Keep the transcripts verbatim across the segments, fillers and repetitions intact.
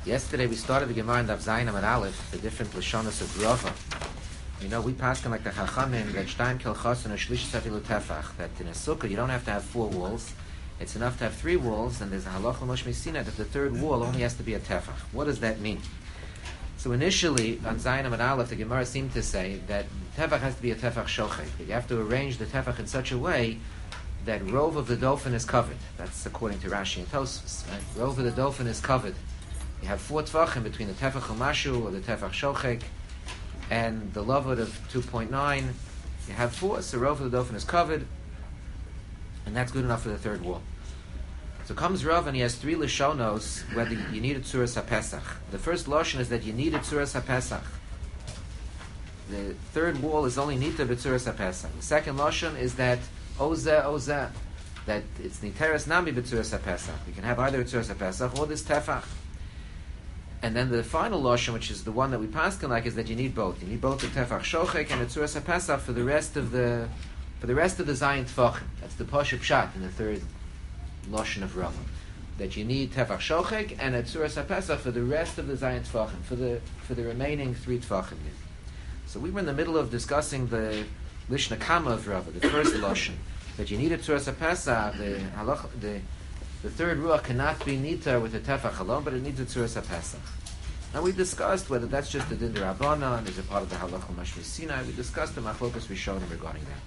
Yesterday we started the Gemara in Daf Zayin Amud Aleph, the different Lashonos of Rava. You know, we pass like the Chachamim that Shtayim Kilchos and a Shlish Safilu Tefach, that in a sukkah you don't have to have four walls, it's enough to have three walls, and there's a Halach L'Moshe Messina that the third wall only has to be a Tefach. What does that mean? So initially, on Zayin Amud Aleph, the Gemara seemed to say that Tefach has to be a Tefach Shochek. You have to arrange the Tefach in such a way that Rov of the Dolphin is covered. That's according to Rashi and Tosfos. Right? Rov of the Dolphin is covered. You have four Tvachim between the Tefach Umashu or the Tefach Shochek and the Lavud of two point nine. You have four, so Rov of the Dolphin is covered, and that's good enough for the third wall. So comes Rav and he has three Lashonos whether you need a Tzuras HaPesach. The first Lashon is that you need a Tzuras HaPesach. The third wall is only Nita b'Tzuras HaPesach. The second Lashon is that Ozeh Ozeh, that it's Niteres Nami b'Tzuras HaPesach. You can have either a Tzuras HaPesach or this Tefach. And then the final Lashon, which is the one that we paskin like, is that you need both. You need both the Tefach Shochek and the Tzuras HaPesach for the rest of the for the rest of the Zayin Tfachim. That's the Pashup Pshat in the third Lashon of Rava. That you need Tefach Shochek and a Tzuras HaPesach for the rest of the Zayin Tfachim, for the for the remaining three Tfachim. So we were in the middle of discussing the Lishna Kama of Rava, the first Lashon, that you need a Tzuras HaPesach, the halach, the The third ruach cannot be nita with a tefach alone, but it needs a tzuras HaPesach. And we discussed whether that's just the din d'Rabbanan, is a part of the halacha Mashmi Sinai. We discussed the machlokas rishonim regarding that.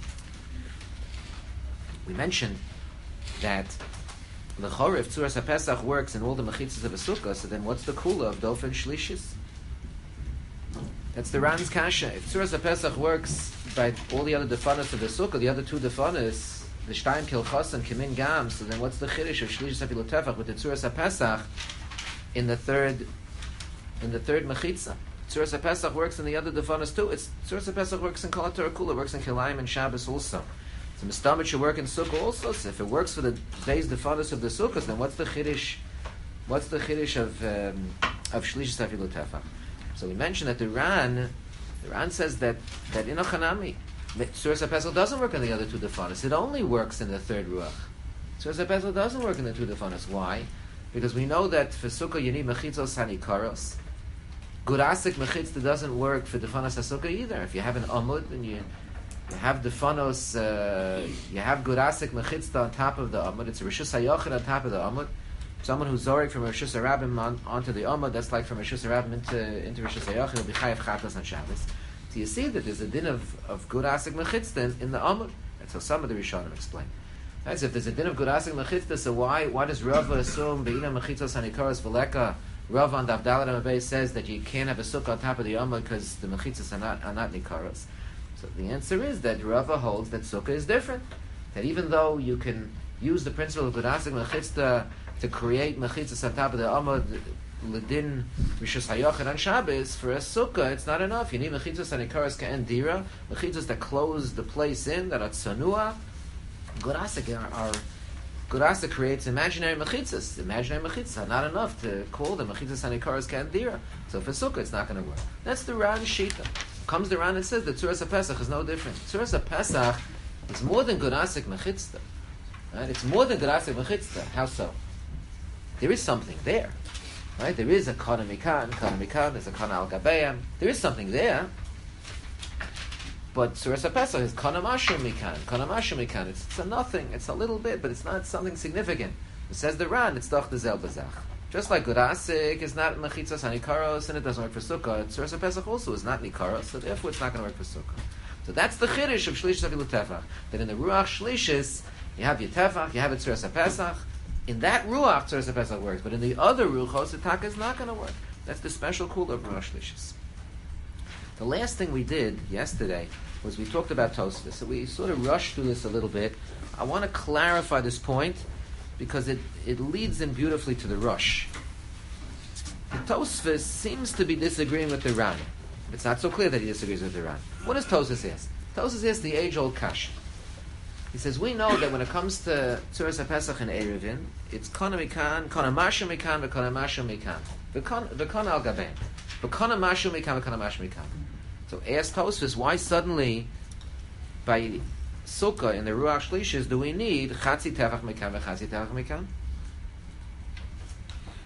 We mentioned that the chorah, if tzuras HaPesach works in all the mechitzas of a sukkah, so then what's the kula of dofen shlishis? That's the Ran's kasha. If tzuras HaPesach works by all the other defanas of the sukkah, the other two defanas, the Shtayim Kilchos and Kimin Gam, so then what's the chiddush of Shlish Safilu Tefach with the Tzuras HaPesach in the third in the third Mechitza? Tzuras HaPesach works in the other defanas too. It's Tzuras HaPesach works in Kol HaTorah Kula, works in Kilayim and Shabbos also. So Mistamit should work in Sukkah also. So if it works for the days defanas of the Sukkahs, then what's the chiddush? What's the chiddush of um, of Shlish Safilu Tefach? So we mentioned that the Ran, the Ran says that that in Ochanami, Tzuras HaPesach doesn't work in the other two defanas. It only works in the third ruach. Tzuras HaPesach doesn't work in the two defanas. Why? Because we know that for sukkah you need mechitzos hanikaros. Gurasik mechitzah doesn't work for defanas hasukah either. If you have an amud and you you have defanos, uh, you have gurasik mechitzah on top of the amud. It's a rishus hayachid on top of the amud. Someone who's zorik from rishus harabim on, onto the amud, that's like from rishus harabim into into rishus hayachid. Will be chayav chatas on Shabbos. So you see that there's a din of, of good asik mechitzah in the Amud. That's how some of the Rishonim explain. Right, so if there's a din of good asik mechitzah, so why why does Rava assume be'ina mechitzos hanikaros v'leka? Rava on Daf Dalet Amud Beis says that you can't have a sukkah on top of the Amud because the mechitzos are not are not nikaros. So the answer is that Rava holds that sukkah is different. That even though you can use the principle of good asik mechitzah to create mechitzos on top of the Amud, Ledin Rishus Hayachid on Shabbos, for a sukkah, it's not enough. You need mechitzos and ikaras ka'en dira, mechitzos that close the place in, that are tsanua. Gurasik are, are Gurasik creates imaginary mechitzos. Imaginary mechitzos are not enough to call them mechitzos and ikaras ka'en dira. So for sukkah, it's not going to work. That's the Ran Shita. Comes the Ran and says that Tzuras HaPesach is no different. Tzuras HaPesach is more than Gurasik mechitzah. Right? It's more than Gurasik mechitzah. How so? There is something there. Right? There is a kana mikan, kana mikan, there's a kana al gabeim. There is something there. But Tzuras HaPesach is kana mashu mikan, kana mashu mikan. It's, it's a nothing, it's a little bit, but it's not something significant. It says the Ran, it's doch dezel bazach. Just like Gurasik is not mechitzos hanikaros and it doesn't work for sukkah, Tzuras HaPesach also is not nikaros, so therefore it's not going to work for sukkah. So that's the chiddush of Shlish Safilu Tefach. That in the Ruach Shlishis, you have your Tefach, you have a Tzuras HaPesach. In that Ruach, Tzuras HaPesach works, but in the other Ruchos, the Taka is not going to work. That's the special kula of Ruach Shlishis. The last thing we did yesterday was we talked about Tosfos. So we sort of rushed through this a little bit. I want to clarify this point because it, it leads in beautifully to the Rush. The Tosfos seems to be disagreeing with the Ran. It's not so clear that he disagrees with the Ran. What does Tosfos ask? Tosfos asks the age-old kasha. He says, we know that when it comes to Tzuras HaPesach and Erevin, it's Kana Mikan, Kana Mashu Mikan, V'Kana Mashu Mikan. V'Kana Al Gabein. V'Kana Mashu Mikan, V'Kana Mashu Mikan. So ask Tosfos, why suddenly, by Sukkah in the Ruach Shlishis, do we need Chatzi Tefach Mikan, V'Chatzi Tefach Mikan?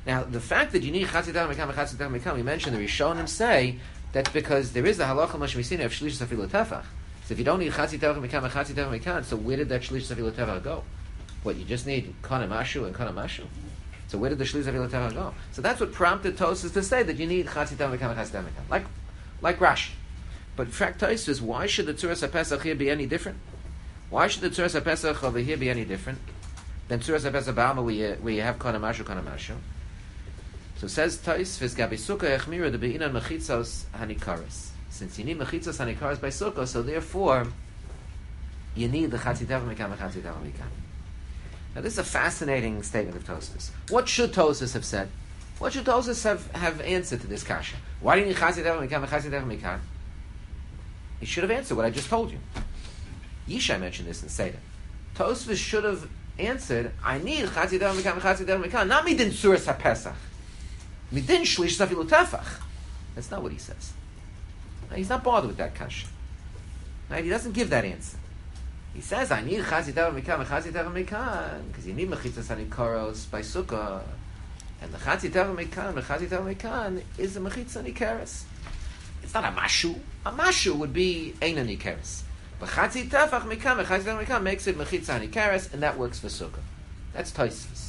Now, the fact that you need Chatzit Tefach Mekam and Chatzit Tefach Mekam, we mentioned the Rishonim say that's because there is the halacha mashmisina of Shlishus Afilu Tefach. So if you don't need Chatzit Tefach Mekam and Chatzit Tefach Mekam, so where did that Shlishus Afilu Tefach go? What, you just need Kana Mashu and Kana Mashu? So where did the Shlishus Afilu Tefach go? So that's what prompted Tosfos to say that you need Chatzit Tefach Mekam and Chatzit Tefach Mekam. Like, like Rashi. But in fact, Tosfos, why should the Tzuras HaPesach here be any different? Why should the Tzuras HaPesach over here be any different than Tzuras HaPesach Ba'alma where you, where you have Kana Mashu, Kana Mashu? So says Tosfos, Gabi Sukkah Echmira de Be'inan Mechitzos Hanikaras. Since you need Mechitzos Hanikaras by Sukkah, so therefore you need the Chatzit Tefach Mekam and Chatzit Tefach Mekam. Now this is a fascinating statement of Tosfos. What should Tosfos have said? What should Tosfos have, have answered to this kasha? Why do you need Chatzit Tefach Mekam and Chatzit Tefach Mekam? He should have answered what I just told you. Yishai mentioned this in Seder. Tosfos should have answered, I need Chatzit Tefach Mekam and Chatzit Tefach Mekam, not midin Tzuras HaPesach. Midin Shlish Afilu Tefach. That's not what he says. Now, he's not bothered with that kasha. Right? He doesn't give that answer. He says, I need Chatzit Tefach Mekam and Chatzit Tefach Mekam because you need Mechitzas Hanikaros by Sukkah. And the Chatzit Tefach Mekam, the Chatzit Tefach Mekam is a Mechitzas Hanikaros. It's not a Mashu. A Mashu would be Ein Hanikaros. But Chatzit Tefach Mekam and Chatzit Tefach Mekam makes it Mechitzas Hanikaros, and that works for Sukkah. That's Tosfos.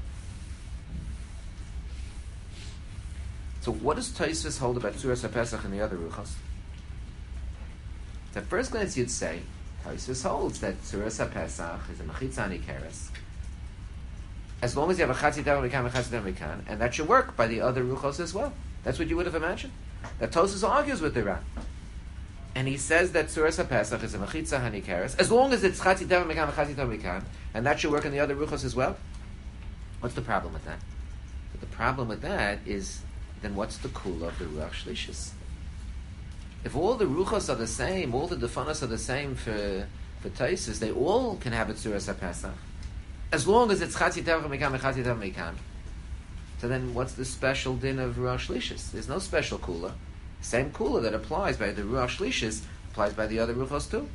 So what does Tosfos hold about Tzuras HaPesach and the other Ruchos? At first glance you'd say, Tosfos holds that Tzuras HaPesach is a Mechitzah Hanikaros, as long as you have a Chatzit Tefach Mekam and Chatzit Tefach Mekam, and that should work by the other Ruchos as well. That's what you would have imagined. That Tosfos argues with the Ran. And he says that Tzuras HaPesach is a Mechitzah Hanikaros, as long as it's Chatzit Tefach Mekam and Chatzit Tefach Mekam, and that should work in the other Ruchos as well. What's the problem with that? But the problem with that is, then what's the kula of the Ruach Shlishis? If all the Ruchos are the same, all the Defanos are the same for for Tosfos, they all can have a Tzuras HaPesach, as long as it's Chatzit Tefach Mekam and Chatzit Tefach Mekam. So then what's the special din of Ruach Shlishis? There's no special kula. Same kula that applies by the Ruach Shlishis applies by the other Ruchos too.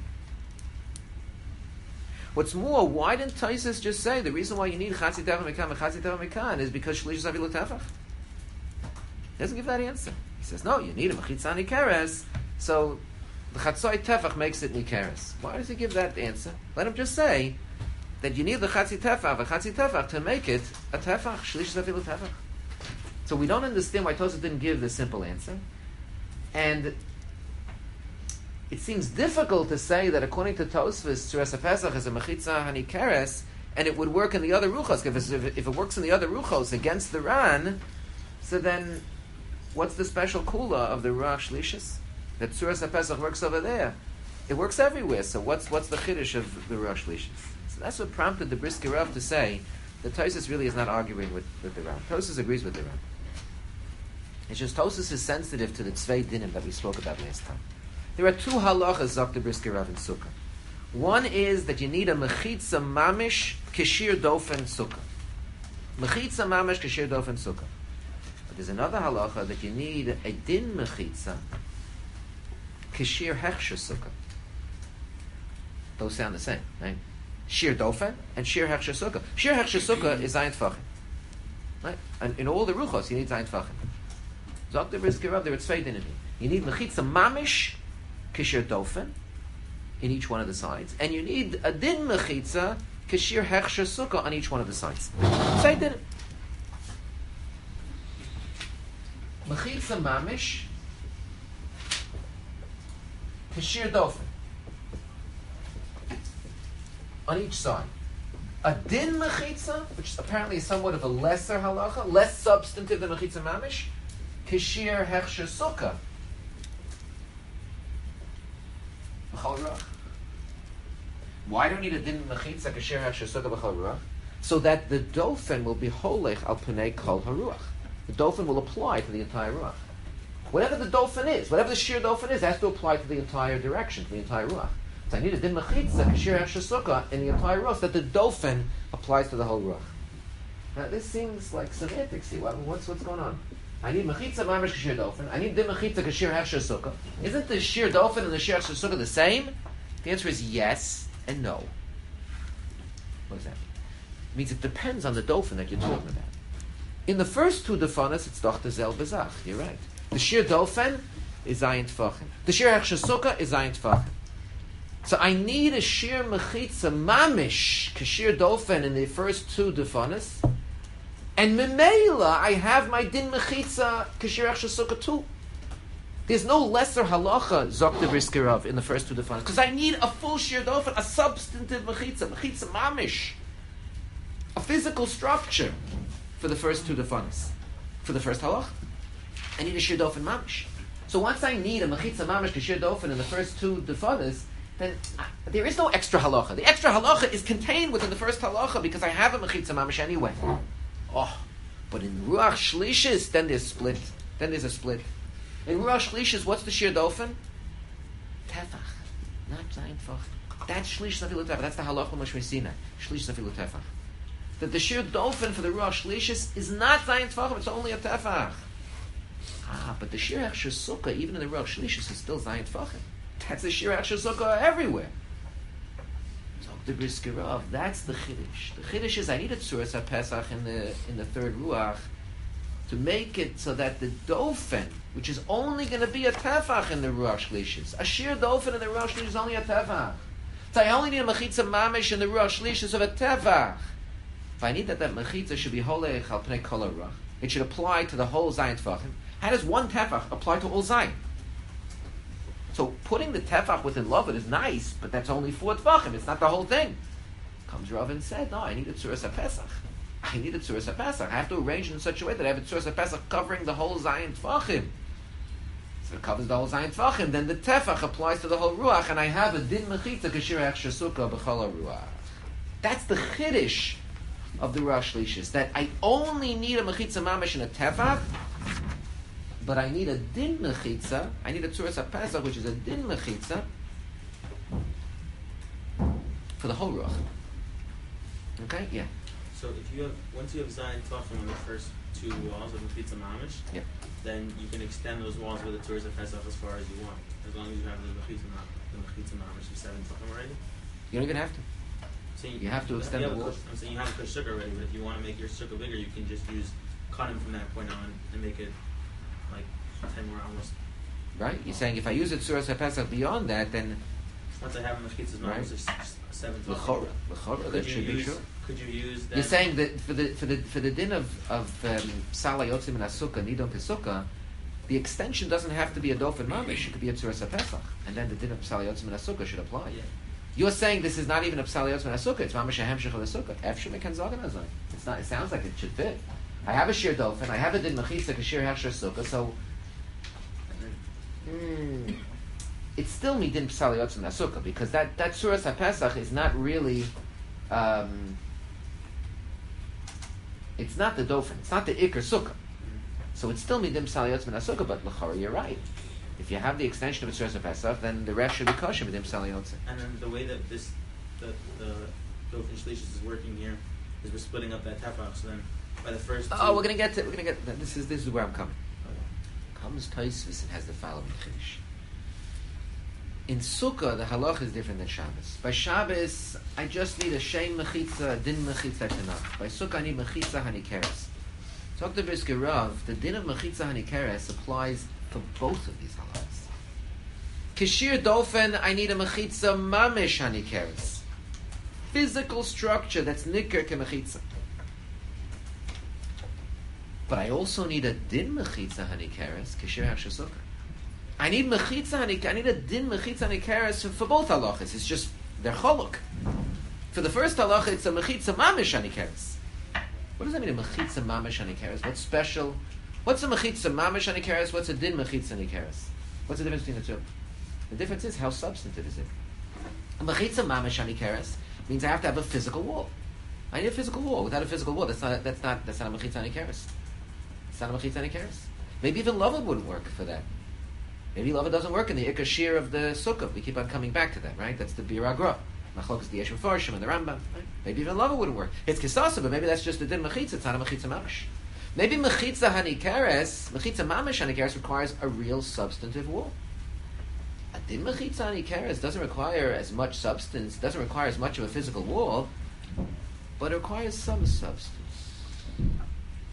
What's more, why didn't Tosfos just say the reason why you need Chatzit Tefach Mekam and Chatzit Tefach Mekam is because Shlishis Avilu Tefach? He doesn't give that answer. He says, no, you need a Mechitzah Nikeres, so the Chatzoi Tefach makes it Nikeres. Why does he give that answer? Let him just say that you need the Chatzit Tefach, the Chatzit Tefach, to make it a Tefach, Shlish Zafilu Tefach. So we don't understand why Tosfos didn't give the simple answer. And it seems difficult to say that according to Tosfos, Tzuras HaPesach is a Mechitzah Hanikeres, and it would work in the other Ruchos. If, if, if it works in the other Ruchos against the Ran, so then what's the special kula of the Ruach Shlishis? That Tzuras HaPesach works over there. It works everywhere, so what's what's the chiddush of the Ruach Shlishis? So that's what prompted the Brisker Rav to say that Tosfos really is not arguing with, with the Ran. Tosfos agrees with the Ran. It's just Tosfos is sensitive to the Tzvei Dinim that we spoke about last time. There are two halachas of the Brisker Rav in Sukkah. One is that you need a Mechitza Mamish Keshir Dofen Sukkah. Mechitza Mamish Keshir Dofen Sukkah. There's another halacha that you need a din mechitza, kishir hechsher sukkah. Those sound the same, right? Shir dofen and shir hechsher sukkah. Shir hechsher sukkah is zayin tfachim, right? And in all the ruchos, you need zayin tfachim. Zok the Brisker Rav, there it's tzvei dinim. You need mechitza mamish, kishir dofen, in each one of the sides, and you need a din mechitza, kishir hechsher sukkah on each one of the sides. Tzvei dinim. Mechitza mamish, kashir dofen, on each side. A din mechitza, which apparently is somewhat of a lesser halacha, less substantive than mechitza mamish, kashir hechsher sukkah. B'chol ruach. Why do we need a din mechitza kashir hechsher sukkah b'chol ruach? So that the dofen will be holech al pnei kol haruach. The dofen will apply to the entire ruach. Whatever the dofen is, whatever the sheer dofen is, has to apply to the entire direction, to the entire ruach. So I need a din mechitza, kashir hechsher sukkah, in the entire ruach, so that the dofen applies to the whole ruach. Now this seems like semantics here. What's what's going on? I need mechitza mamish kashir dofen. I need din mechitza kashir hechsher sukkah. Isn't the sheer dofen and the sheer hechsher sukkah the same? The answer is yes and no. What does that mean? It means it depends on the dofen that you're talking about. In the first two defanas, it's doch the selbe Zach. You're right. The Shir Dofen is Zayin Tfachim. The Shir Hechsher Sukkah is Zayin Tfachim. So I need a Shir Mechitza Mamish, Kashir Dofen in the first two defanas, and Memela, I have my Din Mechitza, Kashir Hechsher Sukkah too. There's no lesser halacha, Zok de Briskirov, in the first two defanas, because I need a full Shir Dofen, a substantive Mechitza, Mechitza Mamish, a physical structure for the first two defanas. For the first halacha, I need a Shir Dofen Mamish. So once I need a Mechitza Mamish, Kashir Dofen in the first two defanas, then uh, there is no extra halacha. The extra halacha is contained within the first halacha because I have a mechitza mamish anyway. Oh, but in Ruach Shlishis, then there's split. Then there's a split. In Ruach Shlishis, what's the Shir Dofen? Tefach, not Zayin Tfach. That's Shlish Zafilu Tefach. That's the halacha Mashmesina. Shlish Zafilu Tefach. That the Shir Dofen for the Ruach Shlishis is not Zayin Tfach. It's only a Tefach. Ah, but the Shir Hechsher Sukkah, even in the Ruach Shlishis, is still Zayin Tfach. That's the Shir Hechsher Sukkah everywhere. So the Briskirov, that's the Chiddush. The Chiddush is I need a Tzuras HaPesach in the in the third Ruach to make it so that the Dofen, which is only going to be a Tefach in the Ruach Shlishis, a Shir Dofen in the Ruach Shlishis is only a Tefach. So I only need a Mechitza Mamish in the Ruach Shlishis of a Tefach. If I need that, that Mechitza should be Holech Al Pnei Kol HaRuach. It should apply to the whole Zayin Tfachim. How does one Tefach apply to all Zayin? So putting the tefach within Lovit is nice, but that's only four tefachim. It's not the whole thing. Comes Rav and said, no, I need a tzuras HaPesach. I need a tzuras HaPesach. I have to arrange it in such a way that I have a tzuras HaPesach covering the whole Zayin tefachim. So it covers the whole Zayin tefachim. Then the tefach applies to the whole ruach, and I have a din mechitza kashir hechsher sukkah b'chol ruach. That's the chiddush of the Ruach Shlishis, that I only need a mechitza mamash in a tefach, but I need a din mechitza. I need a tzuras HaPesach, which is a din mechitza for the whole ruach. Okay, yeah. So if you have once you have Zayin Tfachim on the first two walls of mechitza mamish, yeah, then you can extend those walls with the tzuras HaPesach as far as you want, as long as you have the mechitza the mechitza mamish of seven tefachim already. You don't even have to. So you, you have to extend yeah, the walls. I'm saying you have a sukkah already, but if you want to make your sukkah bigger, you can just use cut him from that point on and make it like ten more almost. Right? You're saying if I use it tzuras HaPesach beyond that, then once I have mechitza's mamish, right. there's seven tefachim. L'chora, l'chora, that should use, be true. Could you use that? You're saying that for the for the for the din of of um, Sala Yotzim and Asukah, Nidon Pesukah, the extension doesn't have to be a dofen mamish. It could be a tzuras HaPesach, and then the din of Sala Yotzim and Asukah should apply. Yeah. You're saying this is not even a Sala Yotzim and Asukah. It's mamish a hemshech of Asukah. Efshim mekan zagen azay. It's not. It sounds like it should fit. I have a shir dofen. I have a din mechitza kashir hechsher sukkah. So mm, it's still midin Sala Yotzim and Asukah because that that tzuras HaPesach is not really. Um, It's not the dofen. It's not the ikar sukkah. So it's still midim sal yotzim and sukkah, but l'chara, you're right. If you have the extension of a tzuras HaPesach, then the rest should be kosher midim sal yotzim. And then the way that this, the the dofen shlishis is working here, is we're splitting up that tefach. So then, by the first. Oh, two, we're gonna get to. We're gonna get. This is this is where I'm coming. Comes Tosfos and has the following chiddush. In Sukkah, the halach is different than Shabbos. By Shabbos, I just need a shein mechitza, din mechitza tanach. By Sukkah, I need mechitza hanikeres. Talk to Brisker Rav, the din of mechitza hanikeres applies for both of these halachas. Kashir dofen, I need a mechitza mamish hanikeres. Physical structure that's nicker ke mechitza. But I also need a din mechitza hanikeres, kashir hechsher sukkah. I need mechitza hanik. I need a din mechitza hanikeres for, for both halachas. It's just they're cholok. For the first halacha, it's a mechitza mamish hanikeres. What does that mean, a mechitza mamish hanikeres? What's special? What's a mechitza mamish hanikeres? What's a din mechitza hanikeres? What's the difference between the two? The difference is how substantive is it. A mechitza mamish hanikeres means I have to have a physical wall. I need a physical wall. Without a physical wall, that's not that's not that's not a mechitza hanikeres. It's not a mechitza hanikeres. Maybe even lava wouldn't work for that. Maybe lava doesn't work in the ikar shir of the sukkah. We keep on coming back to that, right? That's the bir agra. Machlok is the Yeshem Farshim and the Rambam. Right? Maybe even lava wouldn't work. It's kisasa, but maybe that's just the din mechitza. It's not a mechitza mamish. Maybe mechitza hanikeres, mechitza mamish hanikeres requires a real substantive wall. A din mechitza hanikeres doesn't require as much substance, doesn't require as much of a physical wall, but it requires some substance.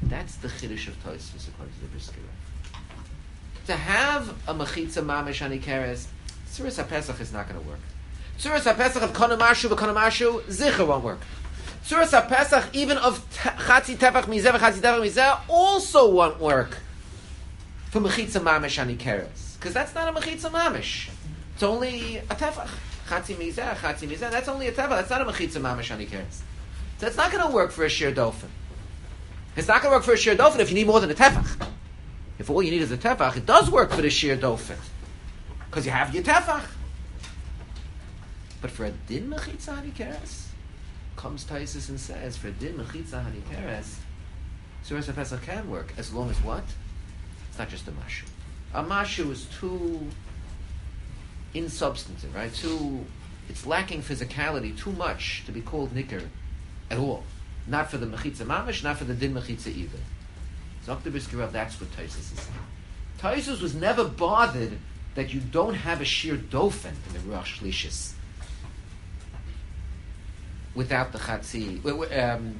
That's the chiddush of Tosfos according to the Brisker Reb. To have a mechitza mamish on ikeres, Tzuras HaPesach is not going to work. Tzuras HaPesach of konamashu v'konamashu zicher won't work. Tzuras HaPesach even of chatzi tefach mizeh v'chatzi tefach mizeh also won't work for mechitza mamish on ikeres, because that's not a mechitza mamish. It's only a tefach. Chatzi mizeh, chatzi mizeh. That's only a tefach. That's not a mechitza mamish on ikeres. So it's not going to work for a shir dofen. It's not going to work for a shir dofen if you need more than a tefach. If all you need is a tefach, it does work for the shir dofen, because you have your tefach. But for a din mechitza hanikeres, comes Taisus and says, for a din mechitza hanikeres, Tzuras HaPesach can work, as long as what? It's not just a mashu. A mashu is too insubstantive, right? Too, it's lacking physicality too much to be called nicker at all. Not for the mechitza mamish, not for the din mechitza either. Zok Brisker Reb, that's what Taisus is saying. Taisus was never bothered that you don't have a shir dofen in the Ruach Shlishis without the chatzi, um,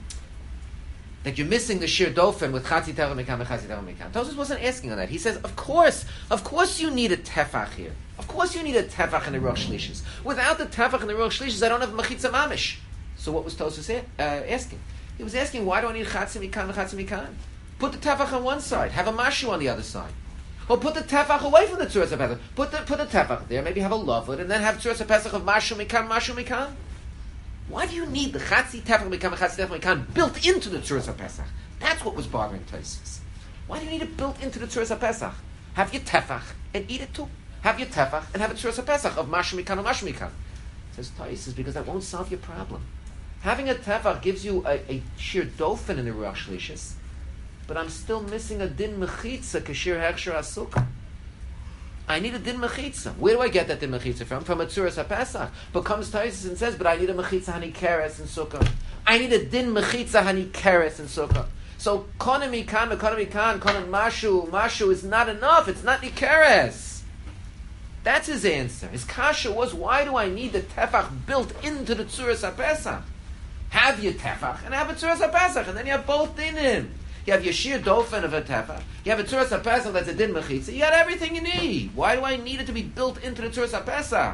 that you're missing the shir dofen with chatzi tefach mekan and chatzi tefach mekan. Taisus wasn't asking on that. He says, of course, of course you need a tefach here. Of course you need a tefach in the Ruach Shlishis. Without the tefach in the Ruach Shlishis, I don't have mechitza mamish. So what was Taisus uh, asking? He was asking, why do I need chatzi mekan and chatzi mekan? Put the tefach on one side, have a mashu on the other side. Or put the tefach away from the Tzuras HaPesach. Put the put the tefach there, maybe have a lavud, and then have Tzuras HaPesach of mashu mikan, mashu mikan. Why do you need the chatzi tefach mikan, chatzi tefach mikan built into the Tzuras HaPesach? That's what was bothering Taisus. Why do you need it built into the Tzuras HaPesach? Have your tefach and eat it too. Have your tefach and have a Tzuras HaPesach of mashu mikan or mashu mikan. Says Taisus, because that won't solve your problem. Having a tefach gives you a, a sheer dofen in the Ruach Shlishis, but I'm still missing a din mechitza kashir hechsher asukah. I need a din mechitza. Where do I get that din mechitza from? From a Tzuras HaPesach. But comes Taisus and says, but I need a mechitza hanikeres and sukkah. I need a din mechitza hanikeres and sukkah. So konem mikan, konem mikan, konem mashu, mashu is not enough. It's not nikeres. That's his answer. His kasha was, why do I need the tefach built into the Tzuras HaPesach? Have your tefach and have a Tzuras HaPesach, and then you have both dinim. You have your shir dofen of a tefach. You have a Tzuras HaPesach that's a din mechitza. You got everything you need. Why do I need it to be built into the Tzuras HaPesach?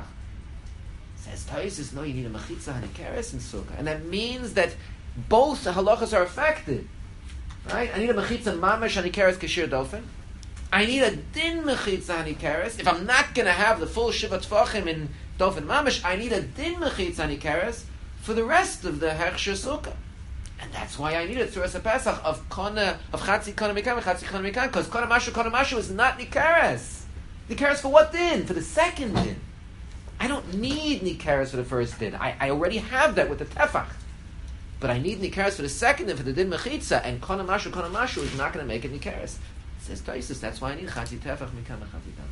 Says Taisus, no, you need a mechitza hanikeres and sukkah, and that means that both halachas are affected. Right? I need a mechitza mamash hanikeres kashir dofen. I need a din mechitza hanikeres. If I'm not going to have the full shiva tefachim in dofen mamash, I need a din mechitza hanikeres for the rest of the hechsher sukkah. And that's why I need a Tzuras HaPesach of kona, of chatzi kona mikan, chatzi kona mikan, because kona mashu, kona mashu is not nikeres. Nikeres for what din? For the second din. I don't need nikeres for the first din. I, I already have that with the tefach. But I need nikeres for the second din, for the din mechitza, and kona mashu, kona mashu is not going to make it nikeres. Says Taisus, that's why I need chatzi tefach mikan, chatzi tefach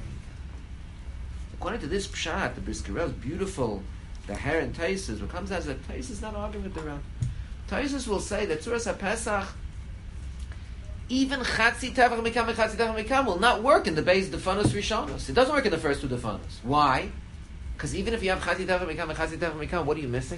mikan. According to this pshat, the Brisker Reb is beautiful. The hair and Taisus, what comes out is that Taisus is not arguing with the Reb. Taisus will say that Tzuras HaPesach, even Chatzi Tefach Mikam and Chatzi Tefach Mikam will not work in the base Defanos Rishonos. It doesn't work in the first two Defanos. Why? Because even if you have Chatzi Tefach Mikam and Chatzi Tefach Mikam, what are you missing?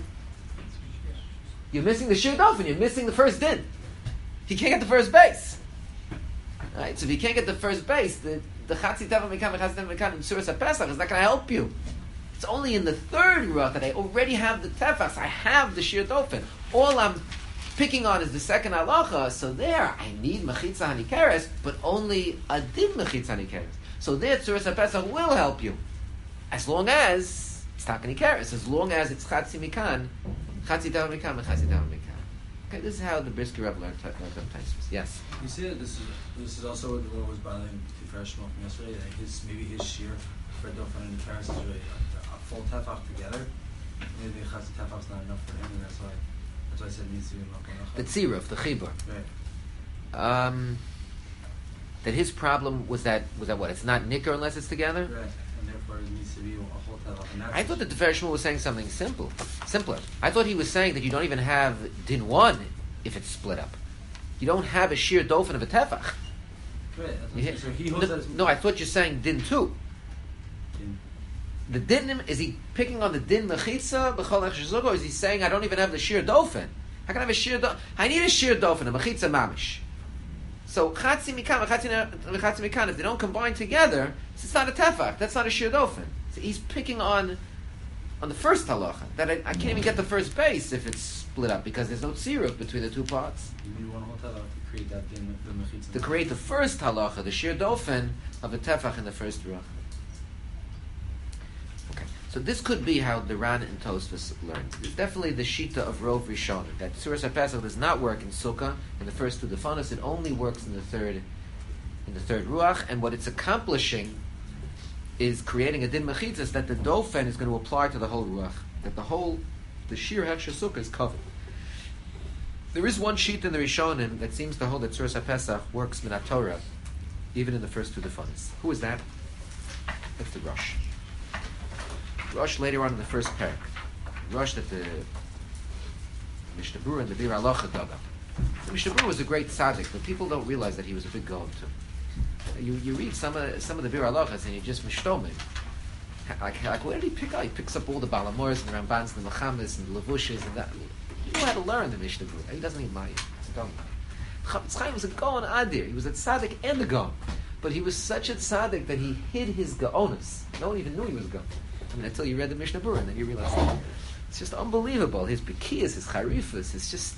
You're missing the Shir Dofen. You're missing the first din. You can't get the first base. Right? So if you can't get the first base, the the Chatzi Tefach Mikam and Chatzi Tefach Mikam in Tzuras HaPesach is not going to help you. It's only in the third ruach that I already have the tefach. I have the shir dofen. All I'm picking on is the second halacha. So there, I need mechitza hanikeres, but only a din mechitza hanikeres. So there, Tzuras HaPesach will help you, as long as it's not hanikeres. As long as it's chatzi mikan, chatzi tefach mikan, and chatzi tefach mikan. Okay, this is how the Brisker Reb learned Taisus. Yes. You see that this is this is also what was bothering the freshman from yesterday. That his maybe his shir for dofen and hanikeres is really full tefach together. Maybe chatzi tefach is not enough for him, and that's why that's why I said it needs to be enough. The tziruf, the chibur. Right. Um, that his problem was that was that what? It's not nicker unless it's together. Right, and therefore it needs to be a whole tefach. And that's I thought that the Fershman was saying something simple, simpler. I thought he was saying that you don't even have din one if it's split up. You don't have a sheer dofen of a tefach. Right. Yeah. So he holds no, that. no, I thought you're saying din two. In, The din, is he picking on the din mechitza b'chol echshezuk, or is he saying I don't even have the sheer dofen? How can I have a sheer dofen? I need a sheer dofen, a mechitza mamish. So chatzi mikan, chatzi mikan, if they don't combine together, it's not a tefach. That's not a shir dofen. So he's picking on on the first halacha that I, I can't even get the first base if it's split up because there's no tziruf between the two parts. You need one whole tefach to create that din, the mechitza. To create the first halacha, the shir dofen of a tefach in the first ruach. Okay, so this could be how the Ran and Tosfos learned. It's definitely the shita of Rov Rishon that Tzuras HaPesach does not work in Sukkah in the first two defanas. It only works in the third in the third ruach, and what it's accomplishing is creating a din mechitzas that the dofen is going to apply to the whole ruach, that the whole, the shir hechsher sukkah is covered. There is one sheet in the Rishonim that seems to hold that Tzuras HaPesach works minat Torah, even in the first two defanas. Who is that? That's the Rosh. Rosh later on in the first parak. Rosh that the Mishnah Berurah and the Bir Halacha dug up. The Mishnah Berurah was a great tzaddik, but people don't realize that he was a big gold too. You you read some of some of the Bir Halachas and you just mishtomim. Like, like where did he pick up? He picks up all the Balamors and the Rambans and the Mechamis and the Levushes and that. He knew how to learn the Mishnah Berurah. He doesn't even mind it. It's dumb. Chafetz Chaim was a Gaon Adir. He was a tzaddik and a Gaon. But he was such a tzaddik that he hid his Gaonus. No one even knew he was a Gaon. I mean, until you read the Mishnah Berurah and then you realize that. It's just unbelievable. His Bekiyas, his Charifas, it's just...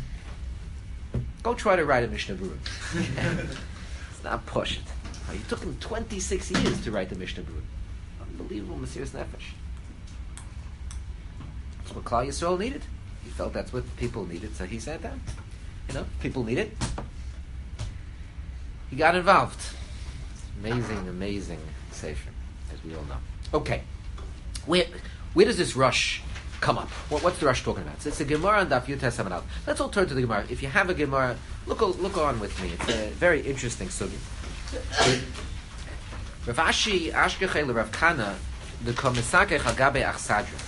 Go try to write a Mishnah Berurah. It's not push it. It took him twenty-six years to write the Mishnah Berurah. Unbelievable Mesiras Nefesh. That's what Klal Yisrael needed. He felt that's what people needed, so he said that. You know, people need it. He got involved. Amazing, amazing sefer, as we all know. Okay. Where, where does this rush come up? What, what's the rush talking about? So it's a Gemara on Daf Yutes Amud Aleph. Let's all turn to the Gemara. If you have a Gemara, look look on with me. It's a very interesting sugi. Rav Ashi Ashkechei LeRav Kana the Komisakech Hagabe Achsadra.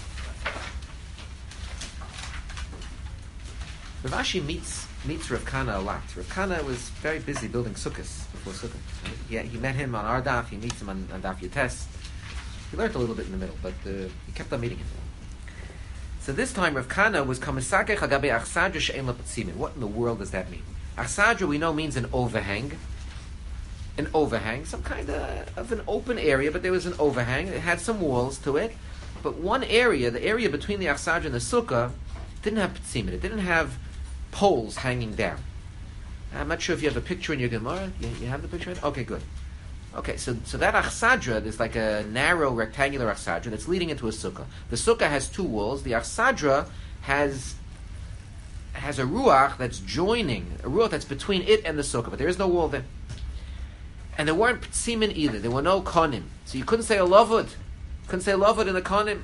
Rav Ashi meets meets Rav Kana a lot. Rav Kana was very busy building sukkahs before Sukkah. He, he met him on our daf. He meets him on, on Daf Yutes. He learned a little bit in the middle, but uh, he kept on meeting him. So this time Rav Kana was Komisakech Hagabe Achsadra She'en La Patzimin. What in the world does that mean? Achsadra we know means an overhang. An overhang, some kind of, of an open area, but there was an overhang. It had some walls to it. But one area, the area between the Achsadra and the Sukkah, didn't have Patzimin. It didn't have poles hanging down. I'm not sure if you have a picture in your Gemara. You, you have the picture? Okay, good. Okay, so so that Achsadra, there's like a narrow rectangular Achsadra that's leading into a Sukkah. The Sukkah has two walls. The Achsadra has has a Ruach that's joining, a Ruach that's between it and the Sukkah, but there is no wall there. And there weren't Ptzimin either. There were no Konim. So you couldn't say a Lavud. You couldn't say Lavud in the Konim.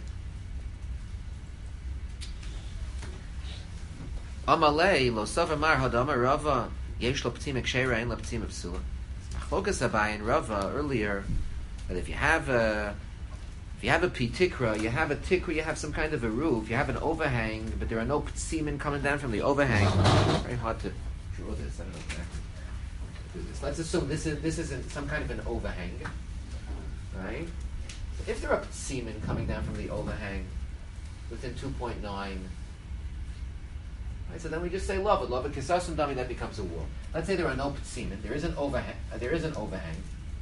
Amalei, lo Sava Mar Hadama Rava, Yesh lo Ptzim Ekshera, Ein lo Ptzim Psula. Achlokas Abai and Rava earlier, that if you have a if you have a Pitikra, you have a Tikra, you have some kind of a roof, you have an overhang, but there are no Ptzimin coming down from the overhang. Very hard to draw this. I don't know exactly. This. Let's assume this is this isn't some kind of an overhang, right? So if there are semen coming down from the overhang within two point nine, right? So then we just say love it, love it, kisasum dami, that becomes a wall. Let's say there are no semen, there is an overhang. Uh, there is an overhang.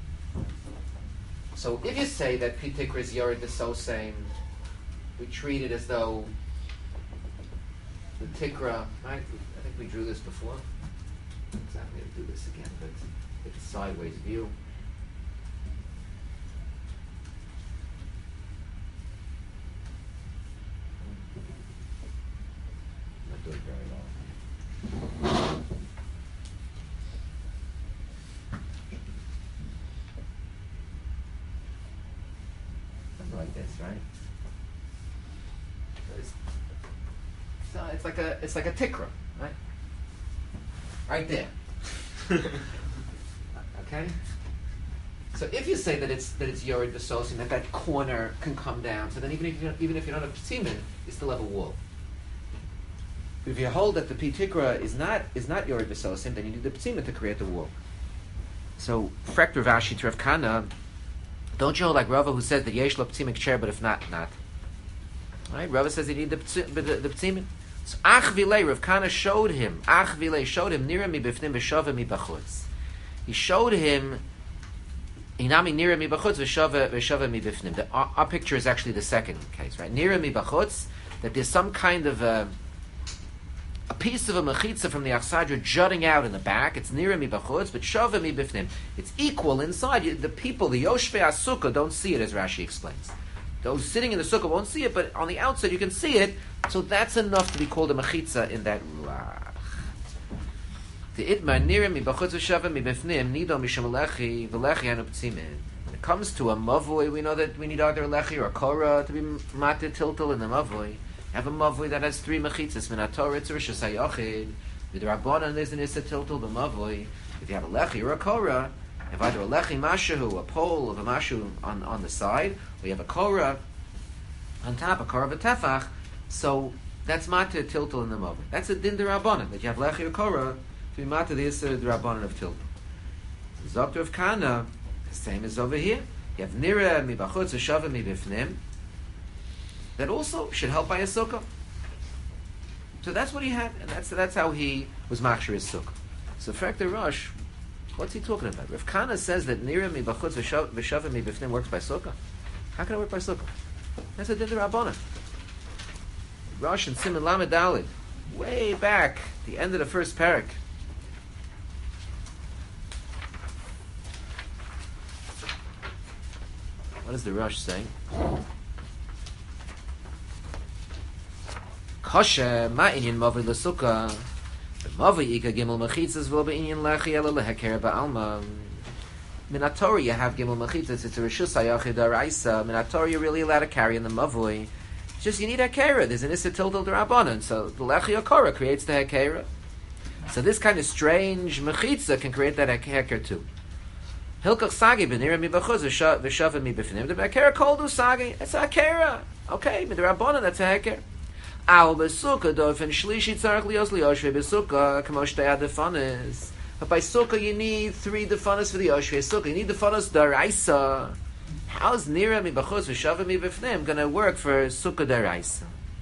So if you say that pitikra is yored the so same, we treat it as though the tikra, right? I think we drew this before. Exactly to do this again, but it's a sideways view. Not doing very well. Something like this, right? So it's, so it's like a it's like a tikra, right? Right there. Okay? So if you say that it's that it's Yored V'Sosim, that that corner can come down, so then even if you don't, even if you don't have Ptzimin, you still have a wall. But if you hold that the Pitikra is not is not Yored V'Sosim, then you need the Ptzimin to create the wall. So Frekt Rav Ashi to Rav Kana, don't you hold like Rava who says that Yesh Lo Ptzimin K'cher, but if not, not. Right? Rava says you need the the, the, the Ptzimin. So Ach Vilei, Rav Kana showed him, Ach Vilei showed him, Nira mi bifnim v'shava mi bachutz. He showed him, Inami Nira mi bachutz v'shava v'shava mi bifnim. The, our, our picture is actually the second case, right? Nira mi bachutz, that there's some kind of a, a piece of a mechitza from the Achsadra jutting out in the back. It's Nira mi bachutz, but shava mi bifnim. It's equal inside. You, the people, the Yoshvei HaSukkah, don't see it, as Rashi explains. Those sitting in the sukkah won't see it, but on the outside you can see it. So that's enough to be called a mechitza in that ruach. The itmar nira mi bachutz v'shava mi b'fnim nido misham lechi v'lechi anu ptzimin. When it comes to a mavoi, we know that we need either a lechi or a korah to be matir tiltal in the mavoi. You have a mavoi that has three mechitzas. Min haTorah it's rishus hayochid. With the rabbanan there's an issa tiltal the mavoi. If you have a lechi or a korah, you have either a lechi mashahu, a pole of a mashu on, on the side, or you have a korah on top, a korah v'tefach. So that's matir tiltal in the mavoi. That's a din derabbanan that you have lechi or korah to be matir the issa derabbanan of tiltal. Zokter of Kana, the same as over here. You have nira mi bachutz v'shava mi bifnim. That also should help by a sukkah. So that's what he had, and that's that's how he was machshir his sukkah. So Frek the Rosh, what's he talking about? Rav Kana says that nira mi bachutz v'shava mi bifnim works by sukkah. How can it work by sukkah? That's a din derabbanan. Rosh and Siman Lamed Daled, way back, the end of the first parak. What is the Rosh saying? Kosher ma inyan mavi l'sukkah. The mavi ika gimel mechitzas v'lo be'inyan lechi ela leheker ba'alma. Min haTorah you have gimel mechitzas. It's a reshus hayachid daraisa. Min haTorah you're really allowed to carry in the mavoi. It's just you need hakera. There's an issa tiltal derabanan. So the lechi or korah creates the hakera. So this kind of strange mechitza can create that haker too. Hilkach sagi b'nira mi b'chuz v'shava mi b'finim. The hakera called u sagi. It's a hakera. Okay, but the rabbanan that's a haker. Al b'sukkah dofen shlishi tzarich lios liyoshvei b'sukkah kamo shtei adefanis. But by sukkah you need three defanis for the yoshvei sukkah. You need defanis daraisa. How's nira mi b'chuz v'shava mi b'fnim going to work for sukkah daraisa?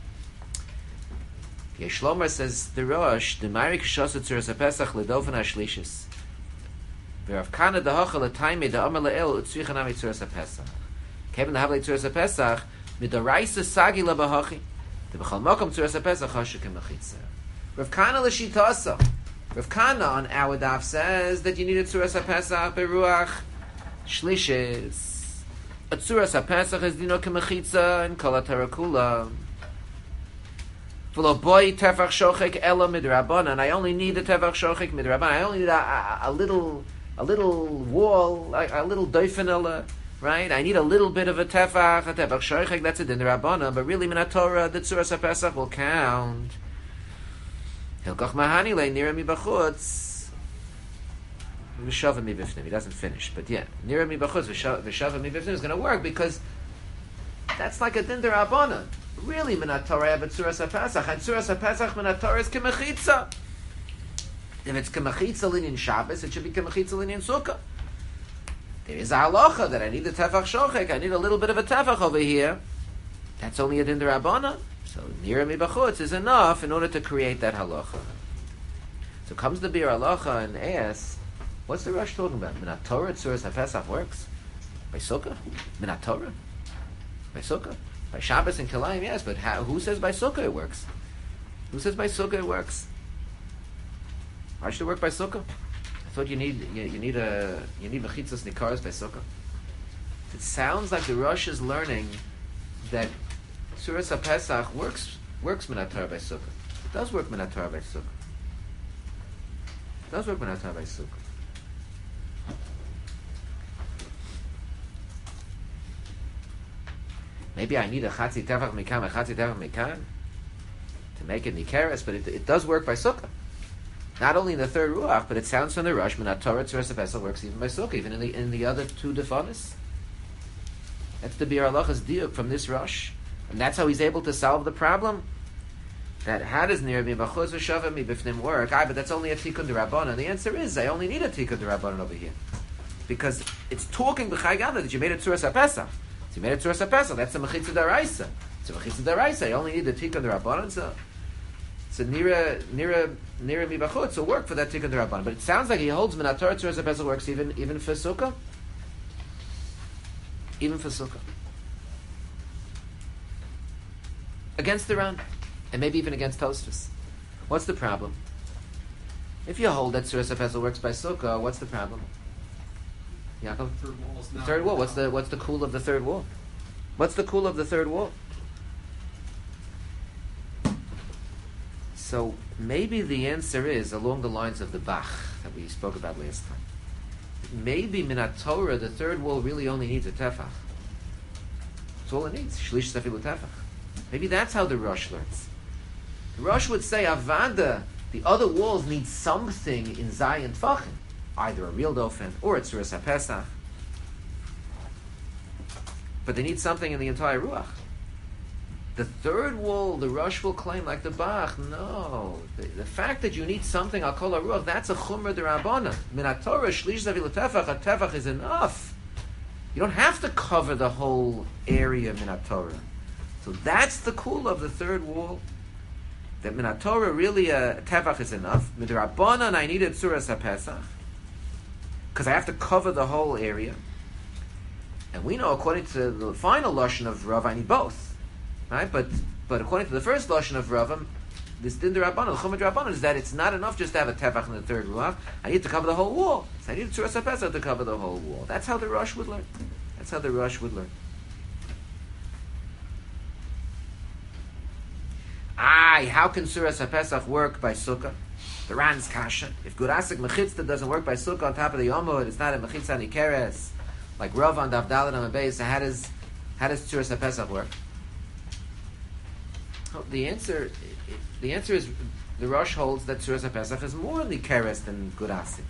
Yeshlomer says the Rosh the Mari k'shasa tzuras haPesach ledofen hashlishis. V'Rav Kana dahacha l'taimei da'amar le'el utzricha nami tzuras haPesach. Kevin dahavle tzuras haPesach midaraisa sagi labahachi. The b'chal makom tzuras haPesach hashuk k'mechitza. Rav Kana l'shitasa. Rav Kana on our daf says that you need a tzuras haPesach beruach shlishis. A tzuras haPesach is dino k'mechitza and kol ha'tarakula. V'lo boy tefach shochek ela midrabanan. I only need the tefach shochek midrabanan. I only need a, a, a little, a little wall, like a little doifenela, right? I need a little bit of a tefach, a tefach shochek. That's a din rabbanan. But really, min haTorah, the tzuras haPesach will count. Hilkach mahani le nira mi b'chutz v'shava mi b'fnim. He doesn't finish, but yeah, nira mi b'chutz v'shava mi b'fnim is going to work because that's like a din rabbanan. Really, min haTorah have a tzuras haPesach, and tzuras haPesach min haTorah is k'mechitza. If it's k'mechitza linyan Shabbos, it should be k'mechitza linyan Sukkah. There is a halacha that I need the tefach shochek, I need a little bit of a tefach over here. That's only a din d'Rabbanan. So nira mi b'chutz is enough in order to create that halacha. So comes the Bir halacha and asks, what's the Rosh talking about? Min haTorah tzuras haPesach works by Sukkah. Min haTorah by Sukkah. By Shabbos and Kilayim, yes, but how, who says by Sukkah it works? Who says by Sukkah it works? Why should it work by Sukkah? I thought you need you, you need a you need mechitzas nikaros by Sukkah. It sounds like the Rosh is learning that tzuras haPesach works works min haTorah by Sukkah. It does work min haTorah by Sukkah. It does work min haTorah by Sukkah. Maybe I need a chatzi tefach mikan, a chatzi tefach mikan to make it nikeres, but it, it does work by Sukkah. Not only in the third ruach, but it sounds from the Rosh, min haTorah tzuras haPesach works even by Sukkah, even in the in the other two defanis. That's the Bir halacha's diuk from this Rosh, and that's how he's able to solve the problem. That how does nira mi b'chutz v'shava mi b'fnim work? Ah, but that's only a tikkun d'Rabbanan. The answer is I only need a tikkun d'Rabbanan over here because it's talking b'chai gavna that you made it tzuras haPesach. So you made it tzuras haPesach. That's a mechitza daraisa. It's a mechitza daraisa. You only need the tikkun d'Rabbanan. So So nira nira nira mibachutz will work for that tikkun d'Rabbanan. But it sounds like he holds min haTorah tzuras haPesach works even even for sukkah, even for sukkah, against the Ran, and maybe even against Tosfos. What's the problem? If you hold that tzuras haPesach works by sukkah, what's the problem? Yaakov? Third wall is The now- third wall. What's the what's the cool of the third wall? What's the cool of the third wall? So maybe the answer is along the lines of the Bach that we spoke about last time. Maybe min haTorah, the third wall really only needs a tefach. That's all it needs. Shlish safilu tefach. Maybe that's how the Rosh learns. The Rosh would say avada. The other walls need something in Zayin Tfachim, either a real dofen or a tzuras haPesach. But they need something in the entire Ruach. The third wall, the Rosh will claim, like the Bach, no. The, the fact that you need something, I'll call a Ruach, that's a Chumrah d'Rabbanan. Min haTorah, Shlish Zavil Tefach, a Tefach is enough. You don't have to cover the whole area min haTorah. So that's the cool of the third wall. That min haTorah, really a Tefach is enough. Min d'Rabbanan, I need a Tzuras haPesach. Because I have to cover the whole area. And we know, according to the final Lashon of Rav, I need both. Right? But but according to the first Lashon of Rav, this Din D'Rabbanan, the Chumrah D'Rabbanan, is that it's not enough just to have a Tefach in the third Ruach. I need to cover the whole wall. So I need a Tzuras haPesach to cover the whole wall. That's how the Rosh would learn. That's how the Rosh would learn. Aye, how can Tzuras haPesach work by Sukkah? The Ran's Kasha. If Gurasik Mechitzta doesn't work by Sukkah on top of the Yomod, it's not a Mechitza Nikeres. Like Rav on Daf Daled on the base, so how does how does Tzuras haPesach work? Oh, the answer, the answer is the Rosh holds that Tzuras haPesach is more Nikeres than Gurasik.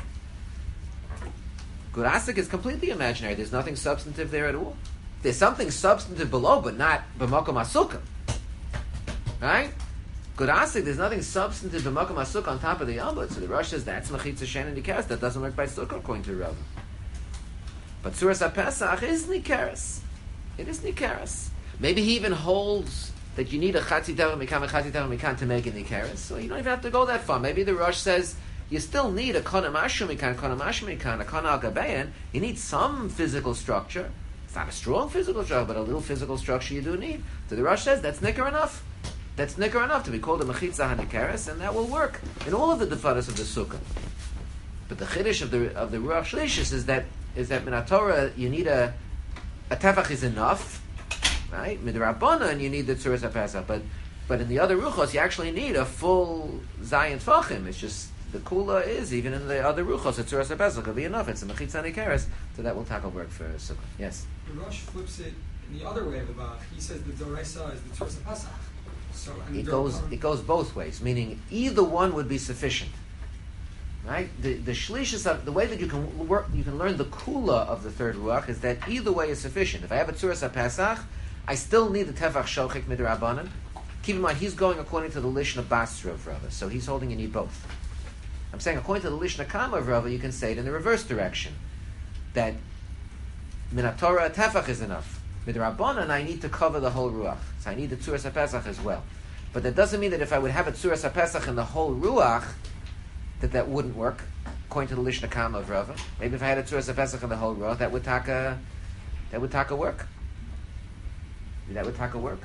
Gurasik is completely imaginary. There's nothing substantive there at all. There's something substantive below, but not b'makom hasukah. Right? Gurasik, there's nothing substantive b'makom hasukah on top of the Yomod. So the Rosh says that's Mechitza Shen and Nikeres. That doesn't work by Sukkah according to Rav. But Tzuras haPesach is Nikeres. It is Nikeres. Maybe he even holds that you need a Chatzi Tefach Mikan, a Chatzi Tefach Mikan to make it Nikeres. So you don't even have to go that far. Maybe the Rosh says you still need a Kona Mashu Mikan, Kona Mashu Mikan, a Kona Al Gabeyan. You need some physical structure. It's not a strong physical structure, but a little physical structure you do need. So the Rosh says that's Nicker enough. That's Nicker enough to be called a Mechitza HaNikeres, and that will work in all of the Defaras of the Sukkah. But the Chiddush of the of the Ruach Shlishis is that is that min haTorah you need a a tefach is enough, right? Midrabanan you need the tzuras haPesach, but but in the other ruchos you actually need a full zayin tfachim. It's just the kula is even in the other ruchos the tzuras haPesach will be enough. It's a mechitza nikeres, so that will tackle work for sukkah. Yes. The Rosh flips it in the other way of the Bach. He says the Doraisa is the Tzuras haPesach. So and It the goes Dor- it goes both ways, meaning either one would be sufficient. Right? The the shlishis of the way that you can work, you can learn the kula of the third ruach is that either way is sufficient. If I have a tzuras haPesach, I still need the tefach shochik midrabanan. Keep in mind he's going according to the lishna basra of Rava, so he's holding you need both. I'm saying according to the lishna kama of Rava, you can say it in the reverse direction, that min haTorah tefach is enough. Midrabanan I need to cover the whole ruach, so I need the tzuras haPesach as well. But that doesn't mean that if I would have a tzuras haPesach in the whole ruach, that that wouldn't work, according to the Lishna Kama of Rava. Maybe if I had a Tzuras haPesach in the whole row, that would taka, that would taka work. That would taka work.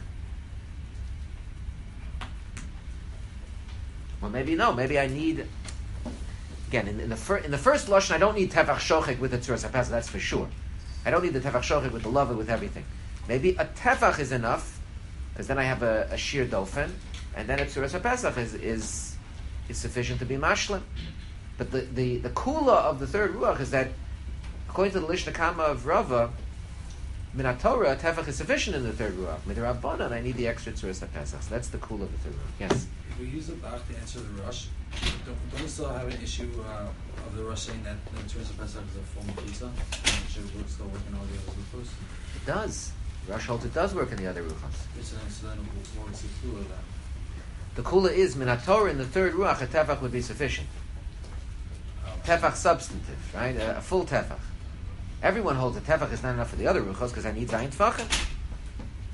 Well, maybe no. Maybe I need, again, in, in the fir- in the first Lashon, I don't need Tefach Shochek with the Tzuras haPesach, that's for sure. I don't need the Tefach Shochek with the love, with everything. Maybe a Tefach is enough, because then I have a, a Shir Dofen, and then a Tzuras haPesach is, is is sufficient to be mashlim. But the, the, the kula of the third ruach is that, according to the Lishna Kama of Rava, min haTorah, tefach is sufficient in the third ruach. Midrabanan, I need the extra tzuras haPesach. So that's the kula of the third ruach. Yes? If we use the Bach to answer the Rosh, don't, don't we still have an issue uh, of the Rosh saying that the Tzuras haPesach is a full Mechitza? And should we still work in all the other ruchos? It does. Rosh holds it does work in the other ruchas. So then, so then what was the clue of that? The kula is min haTorah in the third ruach, a tefach would be sufficient. Tefach substantive, right? A, a full tefach. Everyone holds a tefach is not enough for the other ruchos because I need zayin tefachim.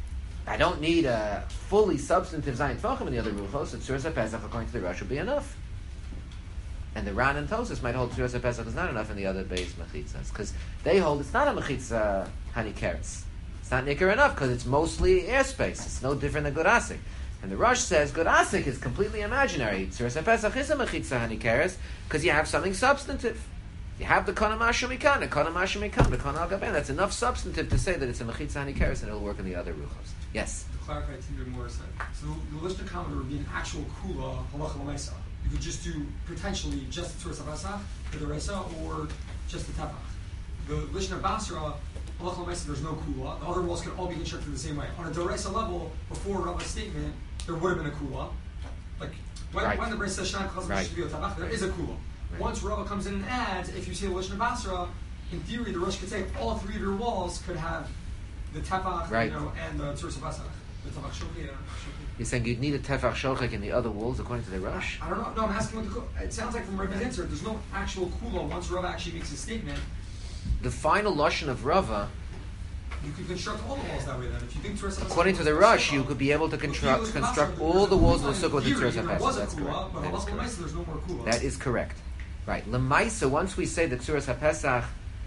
I don't need a fully substantive Zayin Tvachim in the other Ruchos, so Tzuras HaPesach, according to the Rosh, would be enough. And the Ran and Tosas might hold Tzuras HaPesach is not enough in the other base Mechitzas, because they hold it's not a Mechitza Hanikeres. It's not Nicker enough, because it's mostly airspace. It's no different than Good Asik. And the Rosh says Good Asik is completely imaginary. Tzuras HaPesach is a Mechitza Hanikeres, because you have something substantive. You have the Kana Mashu Mikan, the Kana Mashu Mikan, the Kana Al Gaben. That's enough substantive to say that it's a Mechitza Hanikeres and it'll work in the other Ruchos. Yes? To clarify, Tinder Moore said, so the Lishna Kama would be an actual Kula, Halacha L'Maisa. You could just do, potentially, just the Tzuras HaPesach, the Doresa, or just the Tefach. The Lishna Basra, Halacha L'Maisa, there's no Kula. The other walls could all be constructed the same way. On a Doresa level, before Rava's statement, there would have been a Kula. Like, when, right. when the Bris says Shanam Chaz right. Tefach, there is a Kula. Right. Once Rava comes in and adds, if you say the Lishna Basra, in theory, the Rosh could say all three of your walls could have the Tefach, right. you know, and the Tzuras HaPesach. The Tefach Shoki. You're saying you'd need a Tefach Shochek in the other walls according to the Rosh? I don't know. No, I'm asking what the Kula. It sounds like from Rabbi's answer, there's no actual Kula once Rava actually makes a statement. The final Lashon of Rava, you could construct all the walls that way then. If you think Tzuras HaPesach, according to the Rosh, you could be able to construct construct all the walls of the Sukkah with the Tzuras HaPesach. That's correct. That is correct. There's no more Kula. That is correct. Right. Lemaisa, once we say the Tzuras HaPesach,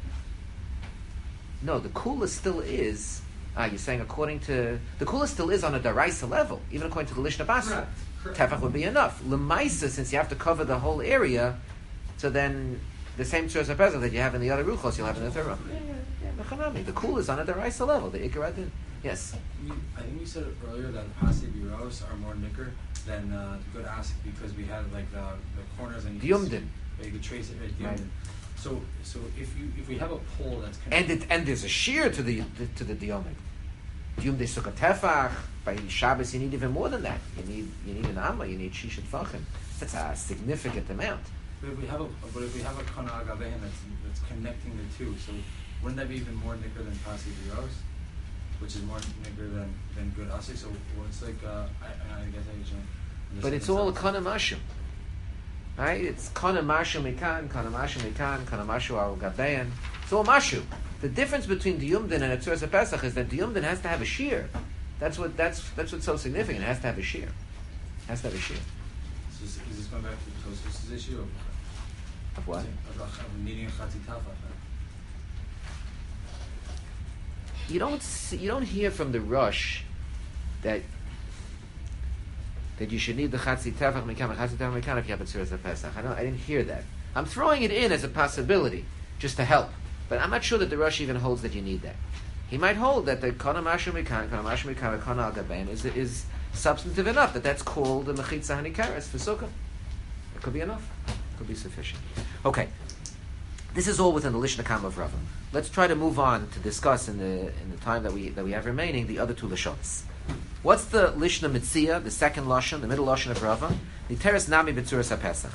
no, the Kula still is, ah, you're saying according to, the Kula still is on a Daraisa level, even according to the Lishna Basra. Tefach would be enough. Lemaisa, since you have to cover the whole area, so then the same Tzuras HaPesach that you have in the other Ruchos, you'll have in the third one. Yeah, yeah, yeah. The Kula is on a Daraisa level, the Ikar Adin. Yes? We, I think we said it earlier that Pasi Biros are more nicker than uh, the Good Asik because we had like the, the corners and the Yumdin. You could trace it right, right. So, so if you if we have a pole that's and it and there's a shear to the, the to the diomid. Diyum de sukkah tefach. By Shabbos, you need even more than that. You need you need an amma. You need shishat fachim. That's a significant amount. But if we have a but if we have a kana agavehin that's that's connecting the two, so wouldn't that be even more nicker than Pasi Biros, which is more nicker than than Good Asik? So well, it's like uh, I, I guess I just. But it's all a kana mashum. Right? It's kana mashu mikan, kana mashu mikan, kana mashu al gabein. It's all mashu. The difference between the Yumdin and a Tzuras HaPesach is that the Yumdin has to have a shear. That's what that's that's what's so significant. It has to have a shear. It has to have a shear. So is, is this going back to the Tosfos' issue of, of what? Of, of needing a chatzitava? You don't see, you don't hear from the Rosh that that you should need the Chatzi Tefach Mekan, Chatzi Tefach Mekan if you have a Tzuras HaPesach. I don't, I didn't hear that. I'm throwing it in as a possibility, just to help. But I'm not sure that the Rosh even holds that you need that. He might hold that the Kana Mashu Mekan, Kana Mashu Mekan, Kana Al Gabein is, is substantive enough, that that's called the Mechitza Hanikares for Sukkah. It could be enough. It could be sufficient. Okay. This is all within the Lishna Kama of Rava. Let's try to move on to discuss in the in the time that we that we have remaining the other two Lashonis. What's the Lishna Mitzia, the second Lashon, the middle Lashon of Rava? Niteres Nami B'Tzuras HaPesach.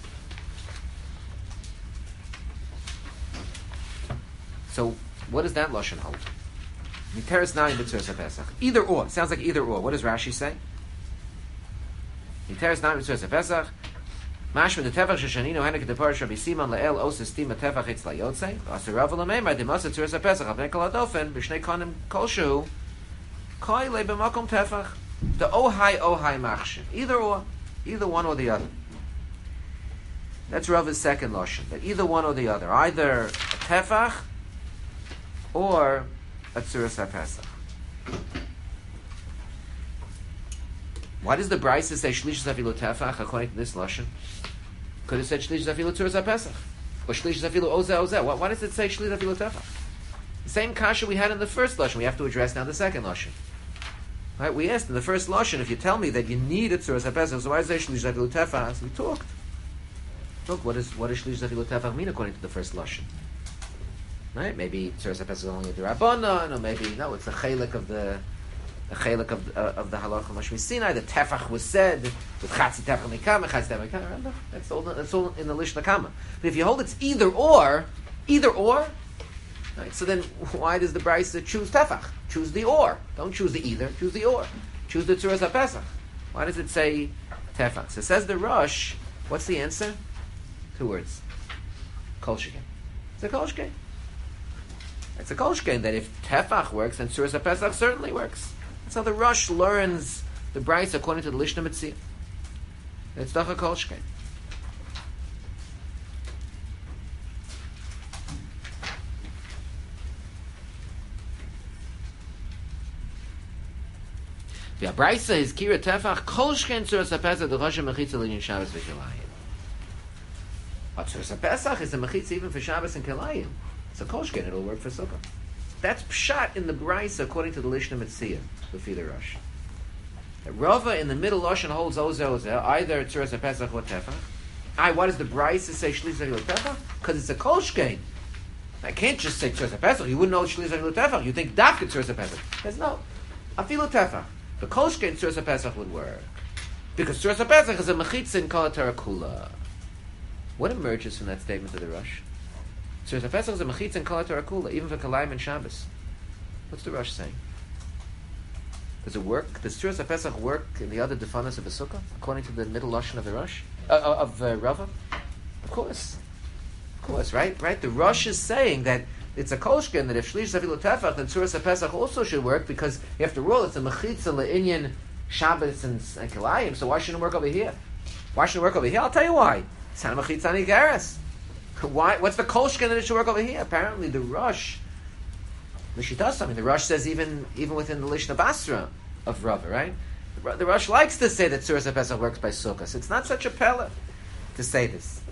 So, what does that Lashon hold? Niteres Nami B'Tzuras HaPesach. Either or. Sounds like either or. What does Rashi say? Niteres Nami B'Tzuras HaPesach. Mashma the Tefach Sheshanino Henek the Parish Rabbi Simon Le'el Osa Stima Tefach Itz LaYotze. Asher Rava L'Meimar Dimasa Tzuras HaPesach Al Pnei Kol HaDofen B'Shnei Konim Kolshu Koi Le B'Makom Tefach. The Ohai Ohai Machshin. Either or. Either one or the other. That's Rava's second Lashon. That either one or the other. Either a Tefach or a Tzuras HaPesach. Why does the Brisa say Shlishas Afilu Tefach according to this Lashon? Could have said Shlishas Afilu Tzuras HaPesach. Or Shlishas Afilu Ozeh Ozeh. Why, why does it say Shlishas Afilu Tefach? The same kasha we had in the first Lashon. We have to address now the second Lashon. Right? We asked in the first Lashon, if you tell me that you need a Tzuras HaPesach, so why is there Shlishas Afilu Tefach? So we talked. Look, what, is, what does Shlishas Afilu Tefach mean according to the first Lashon? Right? Maybe Tzuras HaPesach is only a D'Rabbanan, or maybe, no, it's a chelik of the a chelik of, uh, of the Halacha Mashmi Sinai. The Tefach was said with Chatzi Tefach Mikam, Chatzi Tefach Mikam. Remember? That's all, that's all in the Lishna Kama. But if you hold it's either or, either or, right, so then why does the Brisa choose Tefach? Choose the or. Don't choose the either, choose the or. Choose the Tzuras HaPesach. Why does it say Tefach? So it says the Rosh, what's the answer? Two words. Kol Sheken. It's a Kol Sheken. It's a Kol Sheken that if Tefach works, then Tzuras HaPesach certainly works. That's how the Rosh learns the Bryce according to the Lishna Mitzvah. It's Dacha Kolshkein. The Abraisa is Kira Tefach Kolshkein Tzuras HaPesach the Rosh Mechitza Linyan Shabbos v'Kilayim. But Tzuras HaPesach is a Mechitza even for Shabbos and Kilayim. It's a Kolshkein, it'll work for Sukkah. That's pshat in the Braisa according to the Lishna Mitzvah, the the Rosh. Rava in the middle Lashon holds Ozer Ozer, either Tzuras HaPesach or Tefach. Aye, why does the Braisa say Shliach Zechil Tefach? Because it's a Kolshkein. I can't just say Tzuras HaPesach. You wouldn't know Shliach Zechil Tefach. You think Dafka Tzuras HaPesach. There's no. Afilu Tefach. The Kolshkein Tzuras HaPesach would work. Because Tzuras HaPesach is a Mechitza in Kol HaTorah Kula. What emerges from that statement of the Rosh? Tzuras HaPesach is a Mechitza in Kol HaTorah Kula, even for Kalayim and Shabbos. What's the Rosh saying? Does it work? Does Tzuras HaPesach work in the other defanas of the Sukkah, according to the middle Lashon of the Rosh? Uh, of uh, Rava? Of course. Of course, right? Right? The Rosh is saying that it's a kolshken, that if Shliach Zechil Tefach, then Tzuras HaPesach also should work, because after all, it's a Mechitza Le'inyan Shabbos and, and Kilayim, so why shouldn't it work over here? Why shouldn't it work over here? I'll tell you why. It's not a Mechitza Nigaris. Why? What's the kolshken that it should work over here? Apparently the Rosh, the Shitas, I mean, the Rosh says even even within the Lishna Basra of Rava, right? The, the Rosh likes to say that Tzuras HaPesach works by Sukkah. So it's not such a pella to say this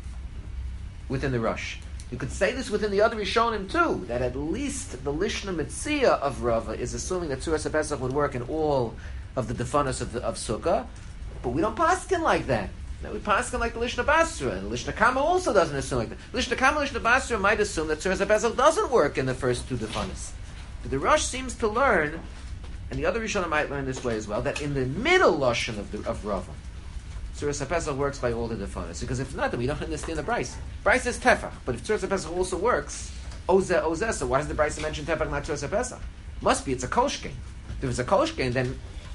within the Rosh. You could say this within the other Rishonim too, that at least the Lishna Mitzvah of Rava is assuming that Tzuras HaPesach would work in all of the defanas of, the, of Sukkah, but we don't paskin like that. Now we paskin like the Lishna Basra, and the Lishna Kama also doesn't assume like that. Lishna Kama, Lishna Basra might assume that Tzuras HaPesach doesn't work in the first two defanas. But the Rosh seems to learn, and the other Rishonim might learn this way as well, that in the middle Lashon of, the, of Rava, Tzuras HaPesach works by all the defanas. Because if not, then we don't understand the Bryce. Bryce is Tefach, but if Tzuras HaPesach also works, Ozeh, Ozeh, so why does the Bryce mention Tefach, not Tzuras HaPesach? Must be, it's a Kolshkein. If it's a Kolshkein, then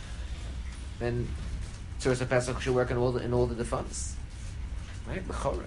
then Tzuras HaPesach should work in all the, in all the defanas. Right? B'chorah.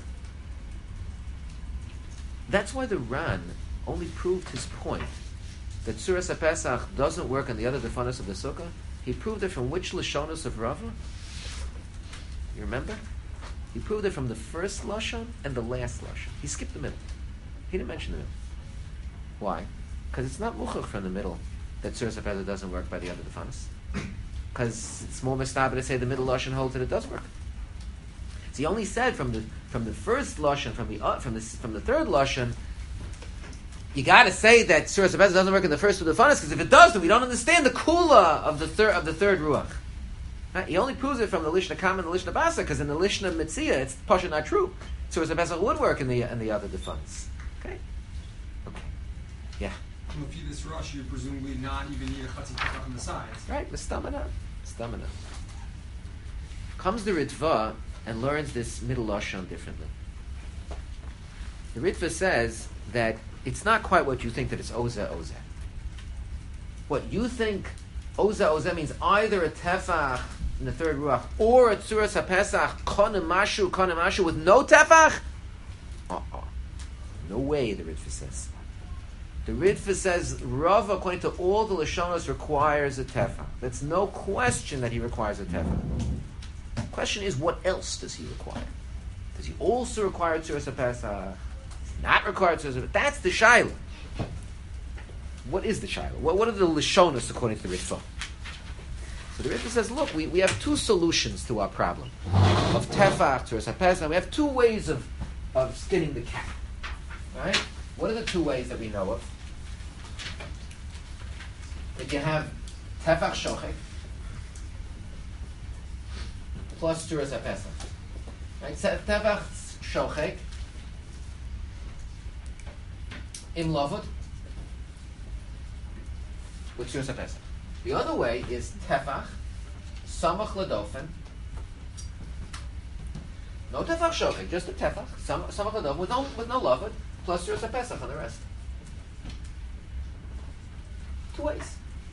That's why the Ran only proved his point that Tzuras HaPesach doesn't work in the other defanas of the Sukkah. He proved it from which Lashonos of Rava? You remember? He proved it from the first Lashon and the last Lashon. He skipped the middle. He didn't mention the middle. Why? Because it's not muchach from the middle that Tzuras HaPesach doesn't work by the other defanas. Because it's more mistaba to say the middle Lashon holds that it does work. So he only said from the from the first Lashon, from the uh, from the from the third Lashon, you got to say that Tzuras HaPesach doesn't work in the first two defanas, because if it does, then we don't understand the kula of the third of the third ruach. Right? He only proves it from the Lishna Kama and the Lishna Basa, because in the Lishna Mitzvah, it's pasha not true. Tzuras HaPesach would work in the in the other defanas. Okay. Okay. Yeah. If you this rush, you presumably not even need a chatzi tefach on the sides. Right, the stamina. Stamina. Comes the Ritva and learns this middle Lashon differently. The Ritva says that it's not quite what you think, that it's Ozeh Ozeh. What you think Ozeh Ozeh means either a Tefach in the third Ruach or a Tzuras HaPesach Konem Mashu Konem Mashu with no Tefach? Uh-uh. No way, the Ritva says. The Ritva says Rav, according to all the Lashonos, requires a Tefach. That's no question that he requires a Tefach. The question is, what else does he require? Does he also require Tzuras HaPesach? Does he not require Tzuras HaPesach? That's the Shaila. What is the Shaila? What, what are the Lashonos according to the Ritva? So the Ritva says, look, we, we have two solutions to our problem of Tefach, Tzuras HaPesach. We have two ways of, of skinning the cat. Right? What are the two ways that we know of? That you have Tefach Shochek plus Tzuras HaPesach. Right? Tefach Shochek in Lavud with Tzuras HaPesach. The other way is Tefach Samach Ladofen. No Tefach Shochek, just a Tefach Samach Ladofen with no with no Lavud plus Tzuras HaPesach on the rest. Two ways.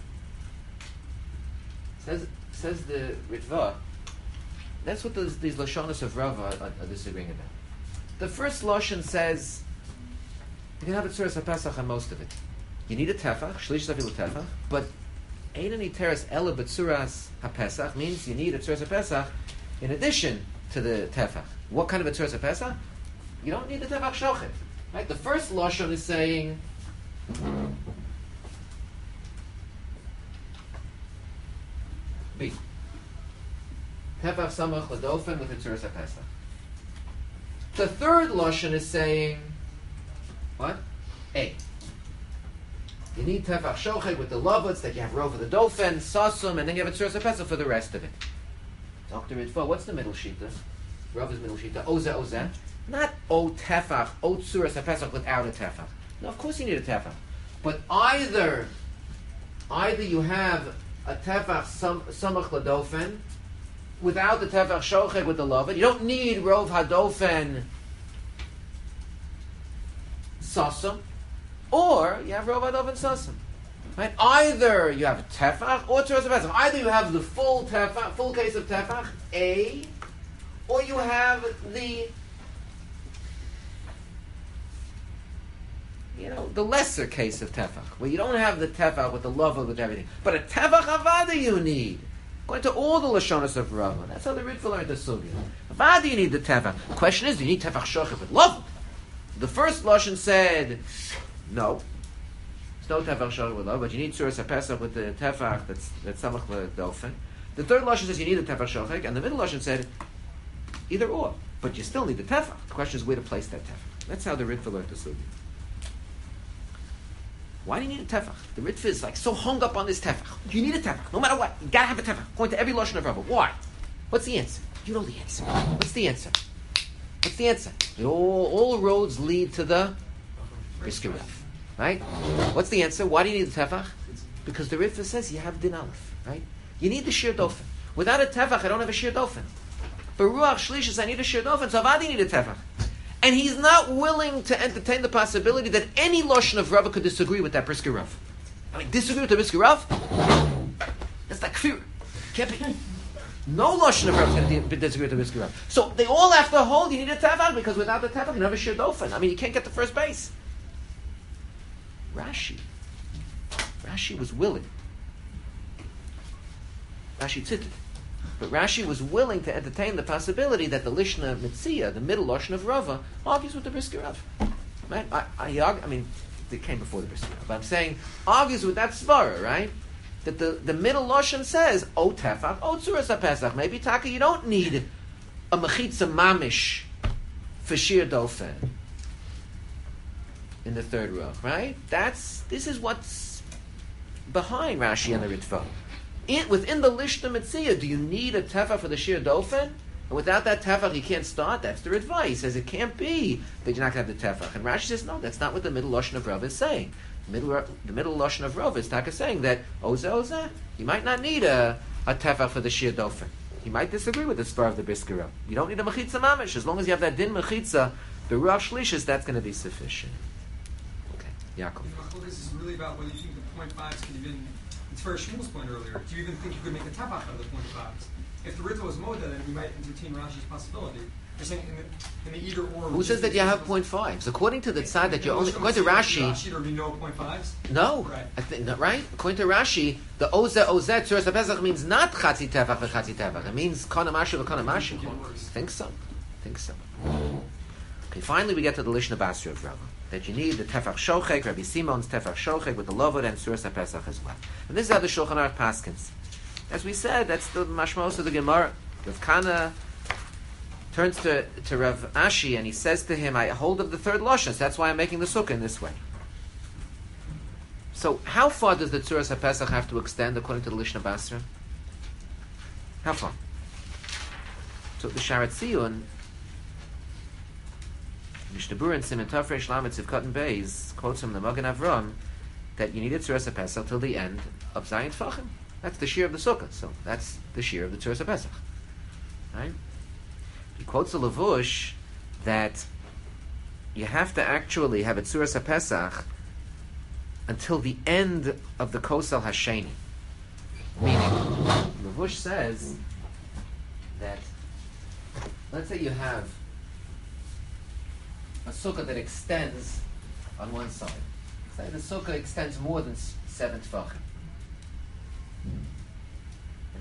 Says says the Ritva. That's what those, these Lashonos of Rava are, are disagreeing about. The first Lashon says you can have a Tzuras HaPesach on most of it. You need a Tefach, Shlish Zafil Tefach, but Ein ani teres ela b'tzuras hapesach means you need a tzuras hapesach in addition to the tefach. What kind of a tzuras hapesach? You don't need the tefach shochet. Right? The first lashon is saying B. Tefach samach ladofen with a tzuras hapesach. The third lashon is saying what? A. You need tefach shochet with the lovuts that you have rov of the dofen, sasum, and then you have a tzuras hapesach for the rest of it. Doctor Ritva, what's the middle shita? Rav is middle shita. Oze oze. Not o tefach, o tzuras hapesach without a tefach. No, of course you need a tefach. But either, either you have a tefach samach ladofen without the tefach shochet with the lovet. You don't need rov hadofen sasum, or you have rov hadofen sasum. Right? Either you have tefach or tzuras hapesach. Either you have the full tefach, full case of tefach, A, or you have the, you know, the lesser case of tefach, where you don't have the tefach with the love with everything, but a tefach avada you need. Going to all the lashonas of Rava. That's how the Ritva learned the sugya. Avada you need the tefach. The question is, do you need tefach shochet with love? The first lashon said no. There's no tefach shochet with love, but you need tzuras hapesach with the tefach that's that's samach ladofen. The third lashon says you need the tefach shochet, and the middle lashon said either or, but you still need the tefach. The question is where to place that tefach. That's how the Ritva learned the sugya. Why do you need a tefach? The Ritva is like so hung up on this tefach. You need a tefach, no matter what. You gotta have a tefach. Going to every lashon of Rava. Why? What's the answer? You know the answer. What's the answer? What's the answer? It all, all roads lead to the Brisker Rav. Right? What's the answer? Why do you need the tefach? Because the Ritva says you have din aleph. Right? You need the shir dofen. Without a tefach, I don't have a shir dofen. But ruach shlishis, I need a shir dofen. So avadi need a tefach. And he's not willing to entertain the possibility that any lashon of Rava could disagree with that Brisker Rav. I mean, disagree with the Brisker Rav? That's like kfir. Can't be. No lashon of Rav is going to disagree with the Brisker Rav. So they all have to hold. You need a tefach because without the tefach, you don't have a shir dofen. I mean, you can't get to first base. Rashi, Rashi was willing. Rashi tzitted. But Rashi was willing to entertain the possibility that the Lishna Mitzia, the middle lashon of Rava, argues with the Brisker Rav. Right? I, I, I mean, it came before the Brisker Rav. But I'm saying, argues with that svara, right? That the, the middle lashon says, O tefach, O tzuras hapesach. Maybe, Taka, you don't need a mechitza mamish for shir dofen in the third row, right? That's, this is what's behind Rashi and the Ritva. In, within the Lishna Mitzia, do you need a tefach for the shir dofen? And without that tefach, you can't start. That's the Ritva. He says it can't be that you're not going to have the tefach. And Rashi says, no, that's not what the middle lashon of Rav is saying. The middle, the middle lashon of Rav is Taka saying that oza oza, you might not need a, a tefach for the shir dofen. You might disagree with the spur of the Brisker Rav. You don't need a mechitza mamish. As long as you have that din mechitza, the ruach shlishis, that's going to be sufficient. Yaakov. This is really about whether you think the point fives can even. It's for Shmuel's point earlier. Do you even think you could make a tefach out of the point fives? If the Ritva was moda, then we might entertain Rashi's possibility. You're saying in the, in the either or. Who says that you have point fives? According to the side that you're only according to Rashi. Rashi there would be no point fives. No, right? I think, no, right? According to Rashi, the oze oze tzuras hapesach means not chatzi tefach v'chatzi tefach. It means kanamashi v'kanamashi. Think so? Think so? Okay. Finally, we get to the Lishna Basra of Rava. That you need the tefach shochek, Rabbi Simon's tefach shochek with the lovod and tzuras hapesach as well. And this is how the Shulchan Aruch paskins. As we said, that's the mashmos of the Gemara. Rav Kana turns to, to Rav Ashi and he says to him, I hold of the third lashon, so that's why I'm making the sukkah in this way. So how far does the tzuras hapesach have to extend according to the Lishna Basra? How far? So the Sharat Tziyun, Mishnah Berurah and Siman Tafresh Lamed Tzivkot and Beis quotes from the Magen Avram that you need a tzuras hapesach till the end of Zayin Tfachim. That's the shear of the sukkah, so that's the shear of the tzuras hapesach. Right? He quotes the Lavush that you have to actually have a tzuras hapesach until the end of the Kosel Hasheni. Meaning, Lavush says that let's say you have a sukkah that extends on one side. Say the sukkah extends more than seven tefachim.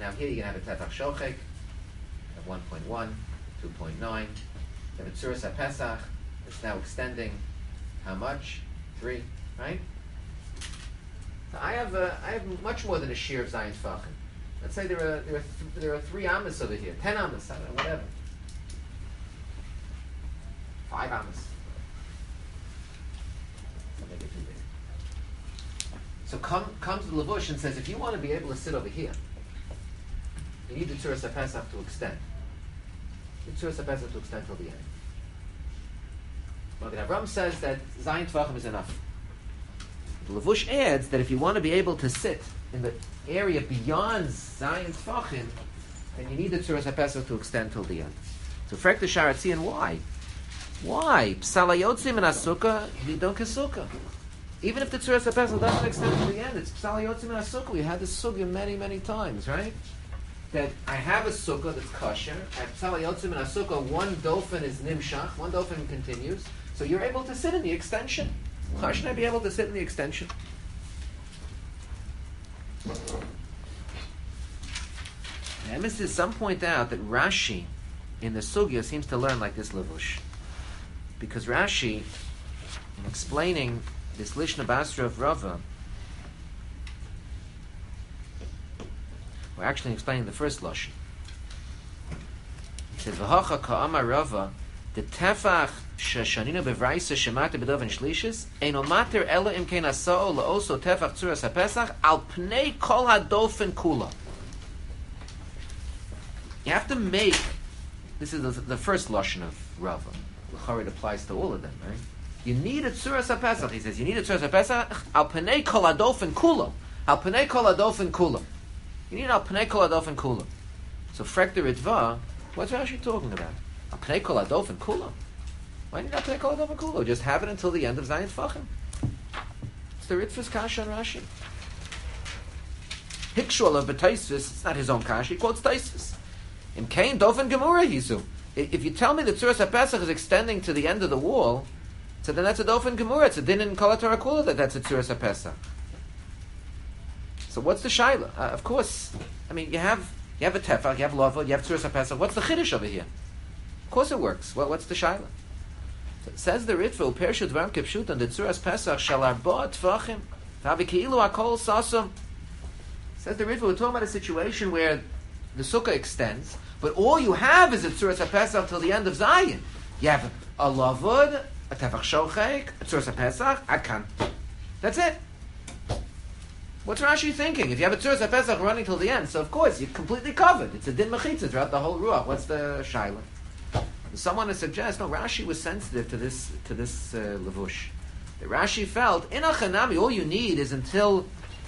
now here you're going to have a tefach shochek of one point one, two point nine. You have a tzuras HaPesach. It's now extending. How much? Three, right? So I have uh, I have much more than a shear of Zayin Tfachim. Let's say there are there are th- there are three amas over here, ten amas, I don't know, whatever. Five amas. So make it too big. So come comes the Levush and says, if you want to be able to sit over here, you need the Tzuras HaPesach to extend. The Tzuras HaPesach to extend till the end. Magen Avraham says that Zayin Tvachim is enough. The Levush adds that if you want to be able to sit in the area beyond Zayin Tvachim, then you need the Tzuras HaPesach to extend till the end. So Frek the Sharatzian, why? Why? Psalayotzim and Asukah, Nidon Kesukah. Even if the Tzuras HaPesach doesn't extend to the end, it's Psalayotzim and Asukah. We had this sugya many, many times, right? That I have a sukkah that's kosher. At Psalayotzim and Asukah, one dofen is nimshach, one dofen continues. So you're able to sit in the extension. How should I be able to sit in the extension? The emissaries some point out that Rashi in the sugya seems to learn like this Levush. Because Rashi, in explaining this Lishna Basra of Rava, we're actually explaining the first Lashon. He says, V'hocha ka'amar Rava, the tefach sheshanina bevraisa shemata b'doven shlishis, eino mater ela im kein asa'o la'oso tefach tzuras ha'pesach, al pnei kol ha'dofen kula. You have to make, this is the, the first Lashon of Rava. L'chara, it applies to all of them, right? You need a tzuras ha'pesach, he says, you need a tzuras ha'pesach, al pnei kol ha'dofen kula. Al pnei kol ha'dofen kula. You need al pnei kol ha'dofen kula. So Frek the Ritva, what's Rashi talking about? Al pnei kol ha'dofen kula. Why need al pnei kol ha'dofen kula? Just have it until the end of Zayin Tfachim. It's the Ritva's kasha on Rashi. Hikshul of B'Taisvis, it's not his own kasha, he quotes Taisvis. In Kain dofen gemura hisu. If you tell me the Tzuras HaPesach is extending to the end of the wall, so then that's a dofen gemura. It's a din in Kol HaTorah Kula that that's a Tzuras HaPesach. So what's the shaila? Uh, of course, I mean you have you have a tefach, you have lava, you have Tzuras HaPesach. What's the chiddush over here? Of course it works. Well, what's the shaila? So it says the Ritva, Pershut Dvarim Kepshutan, the Tzuras Pesach shall arba tvachim, v'havi keilu hakol sasam. Says the Ritva, we're talking about a situation where the sukkah extends, but all you have is a Tzuras HaPesach till the end of Zion. You have a lavud, a tefach shochek, a Tzuras HaPesach, akan. That's it. What's Rashi thinking? If you have a Tzuras HaPesach running till the end, so of course you're completely covered. It's a din mechitza throughout the whole ruach. What's the shaila? Someone to suggest, no, Rashi was sensitive to this to this uh, levush. The Rashi felt in a chanami, all you need is until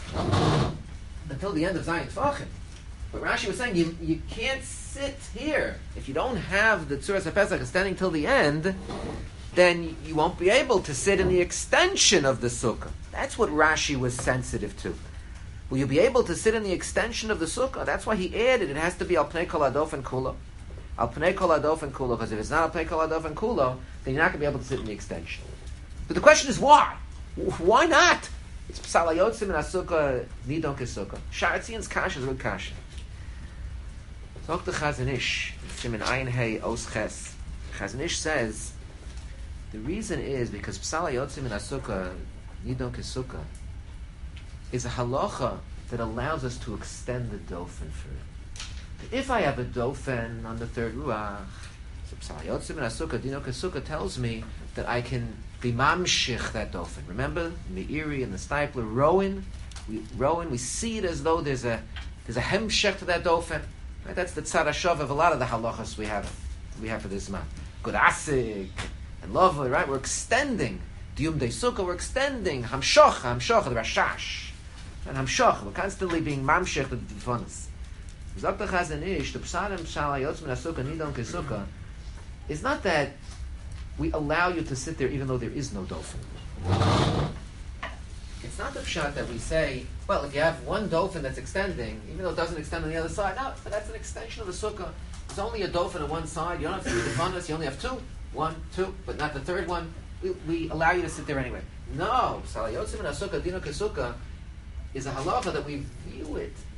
until the end of Zayin Tfachim. But Rashi was saying you you can't sit here if you don't have the Tzuras HaPesach extending till the end. Then you won't be able to sit in the extension of the sukkah. That's what Rashi was sensitive to. Will you be able to sit in the extension of the sukkah? That's why he added it has to be al pnei kol hadofen kula. Al pnei kol hadofen kula, because if it's not al pnei kol hadofen kula, then you're not going to be able to sit in the extension. But the question is why? Why not? It's psalayotzim and asukah nidon kesukah. Sharatzian's kasha is a good kasha. Talk to Chazon Ish, Siman Ayin Hey Os Ches. Chazon Ish says the reason is because psalayotzim and asukah nidon kesukah is a halacha that allows us to extend the dofen further. If I have a dofen on the third ruach, so psalayotzim and asukah nidon kesukah tells me that I can be mamshich that dofen. Remember Meiri and the Stipler Rowan, we Rowan we see it as though there's a there's a hemshech to that dofen. Right? That's the tzad hashav of a lot of the halachas we have we have for this man. Good asik and love, right? We're extending Diyum de Sukkah, we're extending Hamshoch, Hamshoch, the Rashash. And Hamshoch, we're constantly being mamshech the Dvanas. Zok the Chazon Ish, the Psalim Shalayotz Min HaSukkah, Nidon Kesukkah, is not that we allow you to sit there even though there is no dofen. It's not the pshat that we say, well, if you have one dofen that's extending, even though it doesn't extend on the other side, no, but that's an extension of the sukkah. There's only a dofen on one side, you don't have three Dvanas, you only have two. One, two, but not the third one. We, we allow you to sit there anyway. No, Salayotzim and Asukah, Dino Kesukah, is a halacha that we view it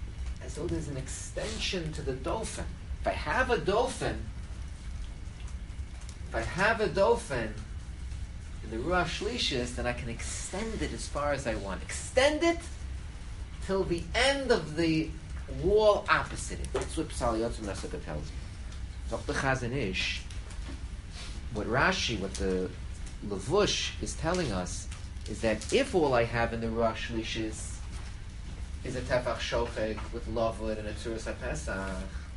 as though there's an extension to the dolphin. If I have a dolphin, if I have a dolphin in the Ruach Shlishis, then I can extend it as far as I want. Extend it till the end of the wall opposite it. That's what Psal Yotzim Nasuka tells me. Dr. Chazon Ish, what Rashi, what the Levush is telling us, is that if all I have in the Ruach Shlishis is a Tefach Shochek with Lavud and a Tzuras HaPesach,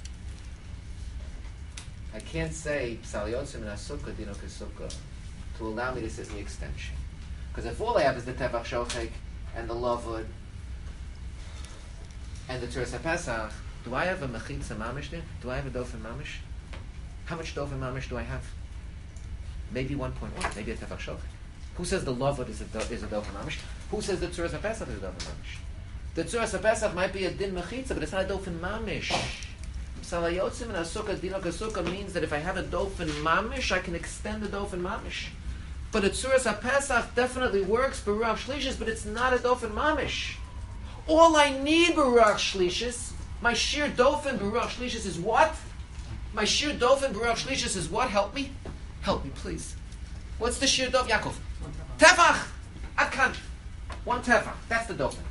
I can't say Psal Yotzim Nasuka Dino Kesuka to allow me to sit in the extension. Because if all I have is the Tefach Shochek and the Lavud and the Tzuras HaPesach, do I have a Mechitza Mamish there? Do I have a Dofen Mamish? How much Dofen Mamish do I have? Maybe one point one, maybe a Tefach Shochek. Who says the Lavud is a, do, is a Dofen Mamish? Who says the Tzuras HaPesach is a Dofen Mamish? The Tzuras HaPesach might be a Din Mechitza, but it's not a Dofen Mamish. Psal Yotzim and Asukah Dino Kesukah means that if I have a Dofen Mamish, I can extend the Dofen Mamish. But a Tzuras HaPesach definitely works for Ruach Shlishis, but it's not a Dofen Mamish. All I need for Ruach Shlishis, my sheer Dofen Ruach Shlishis is what? My sheer Dofen Ruach Shlishis is what? Help me? Help me, please. What's the sheer Dofen? Yaakov. Tefach! Adkan. One Tefach. That's the Dofen.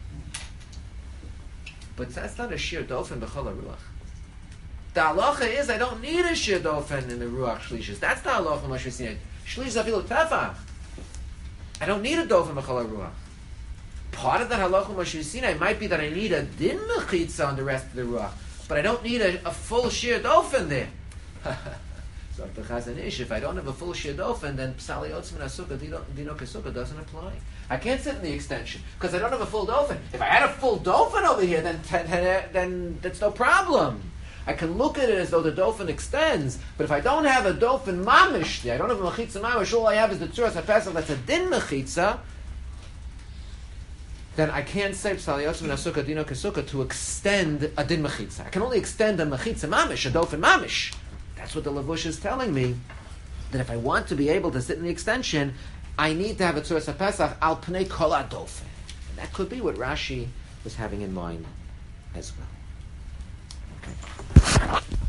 But that's not a sheer Dofen b'chol Ruach. The halacha is I don't need a sheer Dofen in the Ruach Shlishis. That's the halacha Moshe Sinai. Shlish Zavilu Tefach. I don't need a Dofen b'chol Ruach. Part of that halacha Moshe Sinai might be that I need a din mechitza on the rest of the ruach, but I don't need a, a full sheer dofen there. So the Chazon Ish, if I don't have a full sheer dofen, then Psal Yotzim and Asukah Dino Kesukah doesn't apply. I can't sit in the extension because I don't have a full dofen. If I had a full dofen over here, then then, then that's no problem. I can look at it as though the dofen extends, but if I don't have a dofen mamish there, I don't have a mechitza mamish, all I have is the tzuras hapesach that's a din mechitza, then I can't say Psal Yotzim and Asukah Dino Kesukah to extend a din mechitza. I can only extend a mechitza mamish, a dofen mamish. That's what the Levush is telling me, that if I want to be able to sit in the extension, I need to have a tzuras hapesach al pnei kol adofen. And that could be what Rashi was having in mind as well. Okay.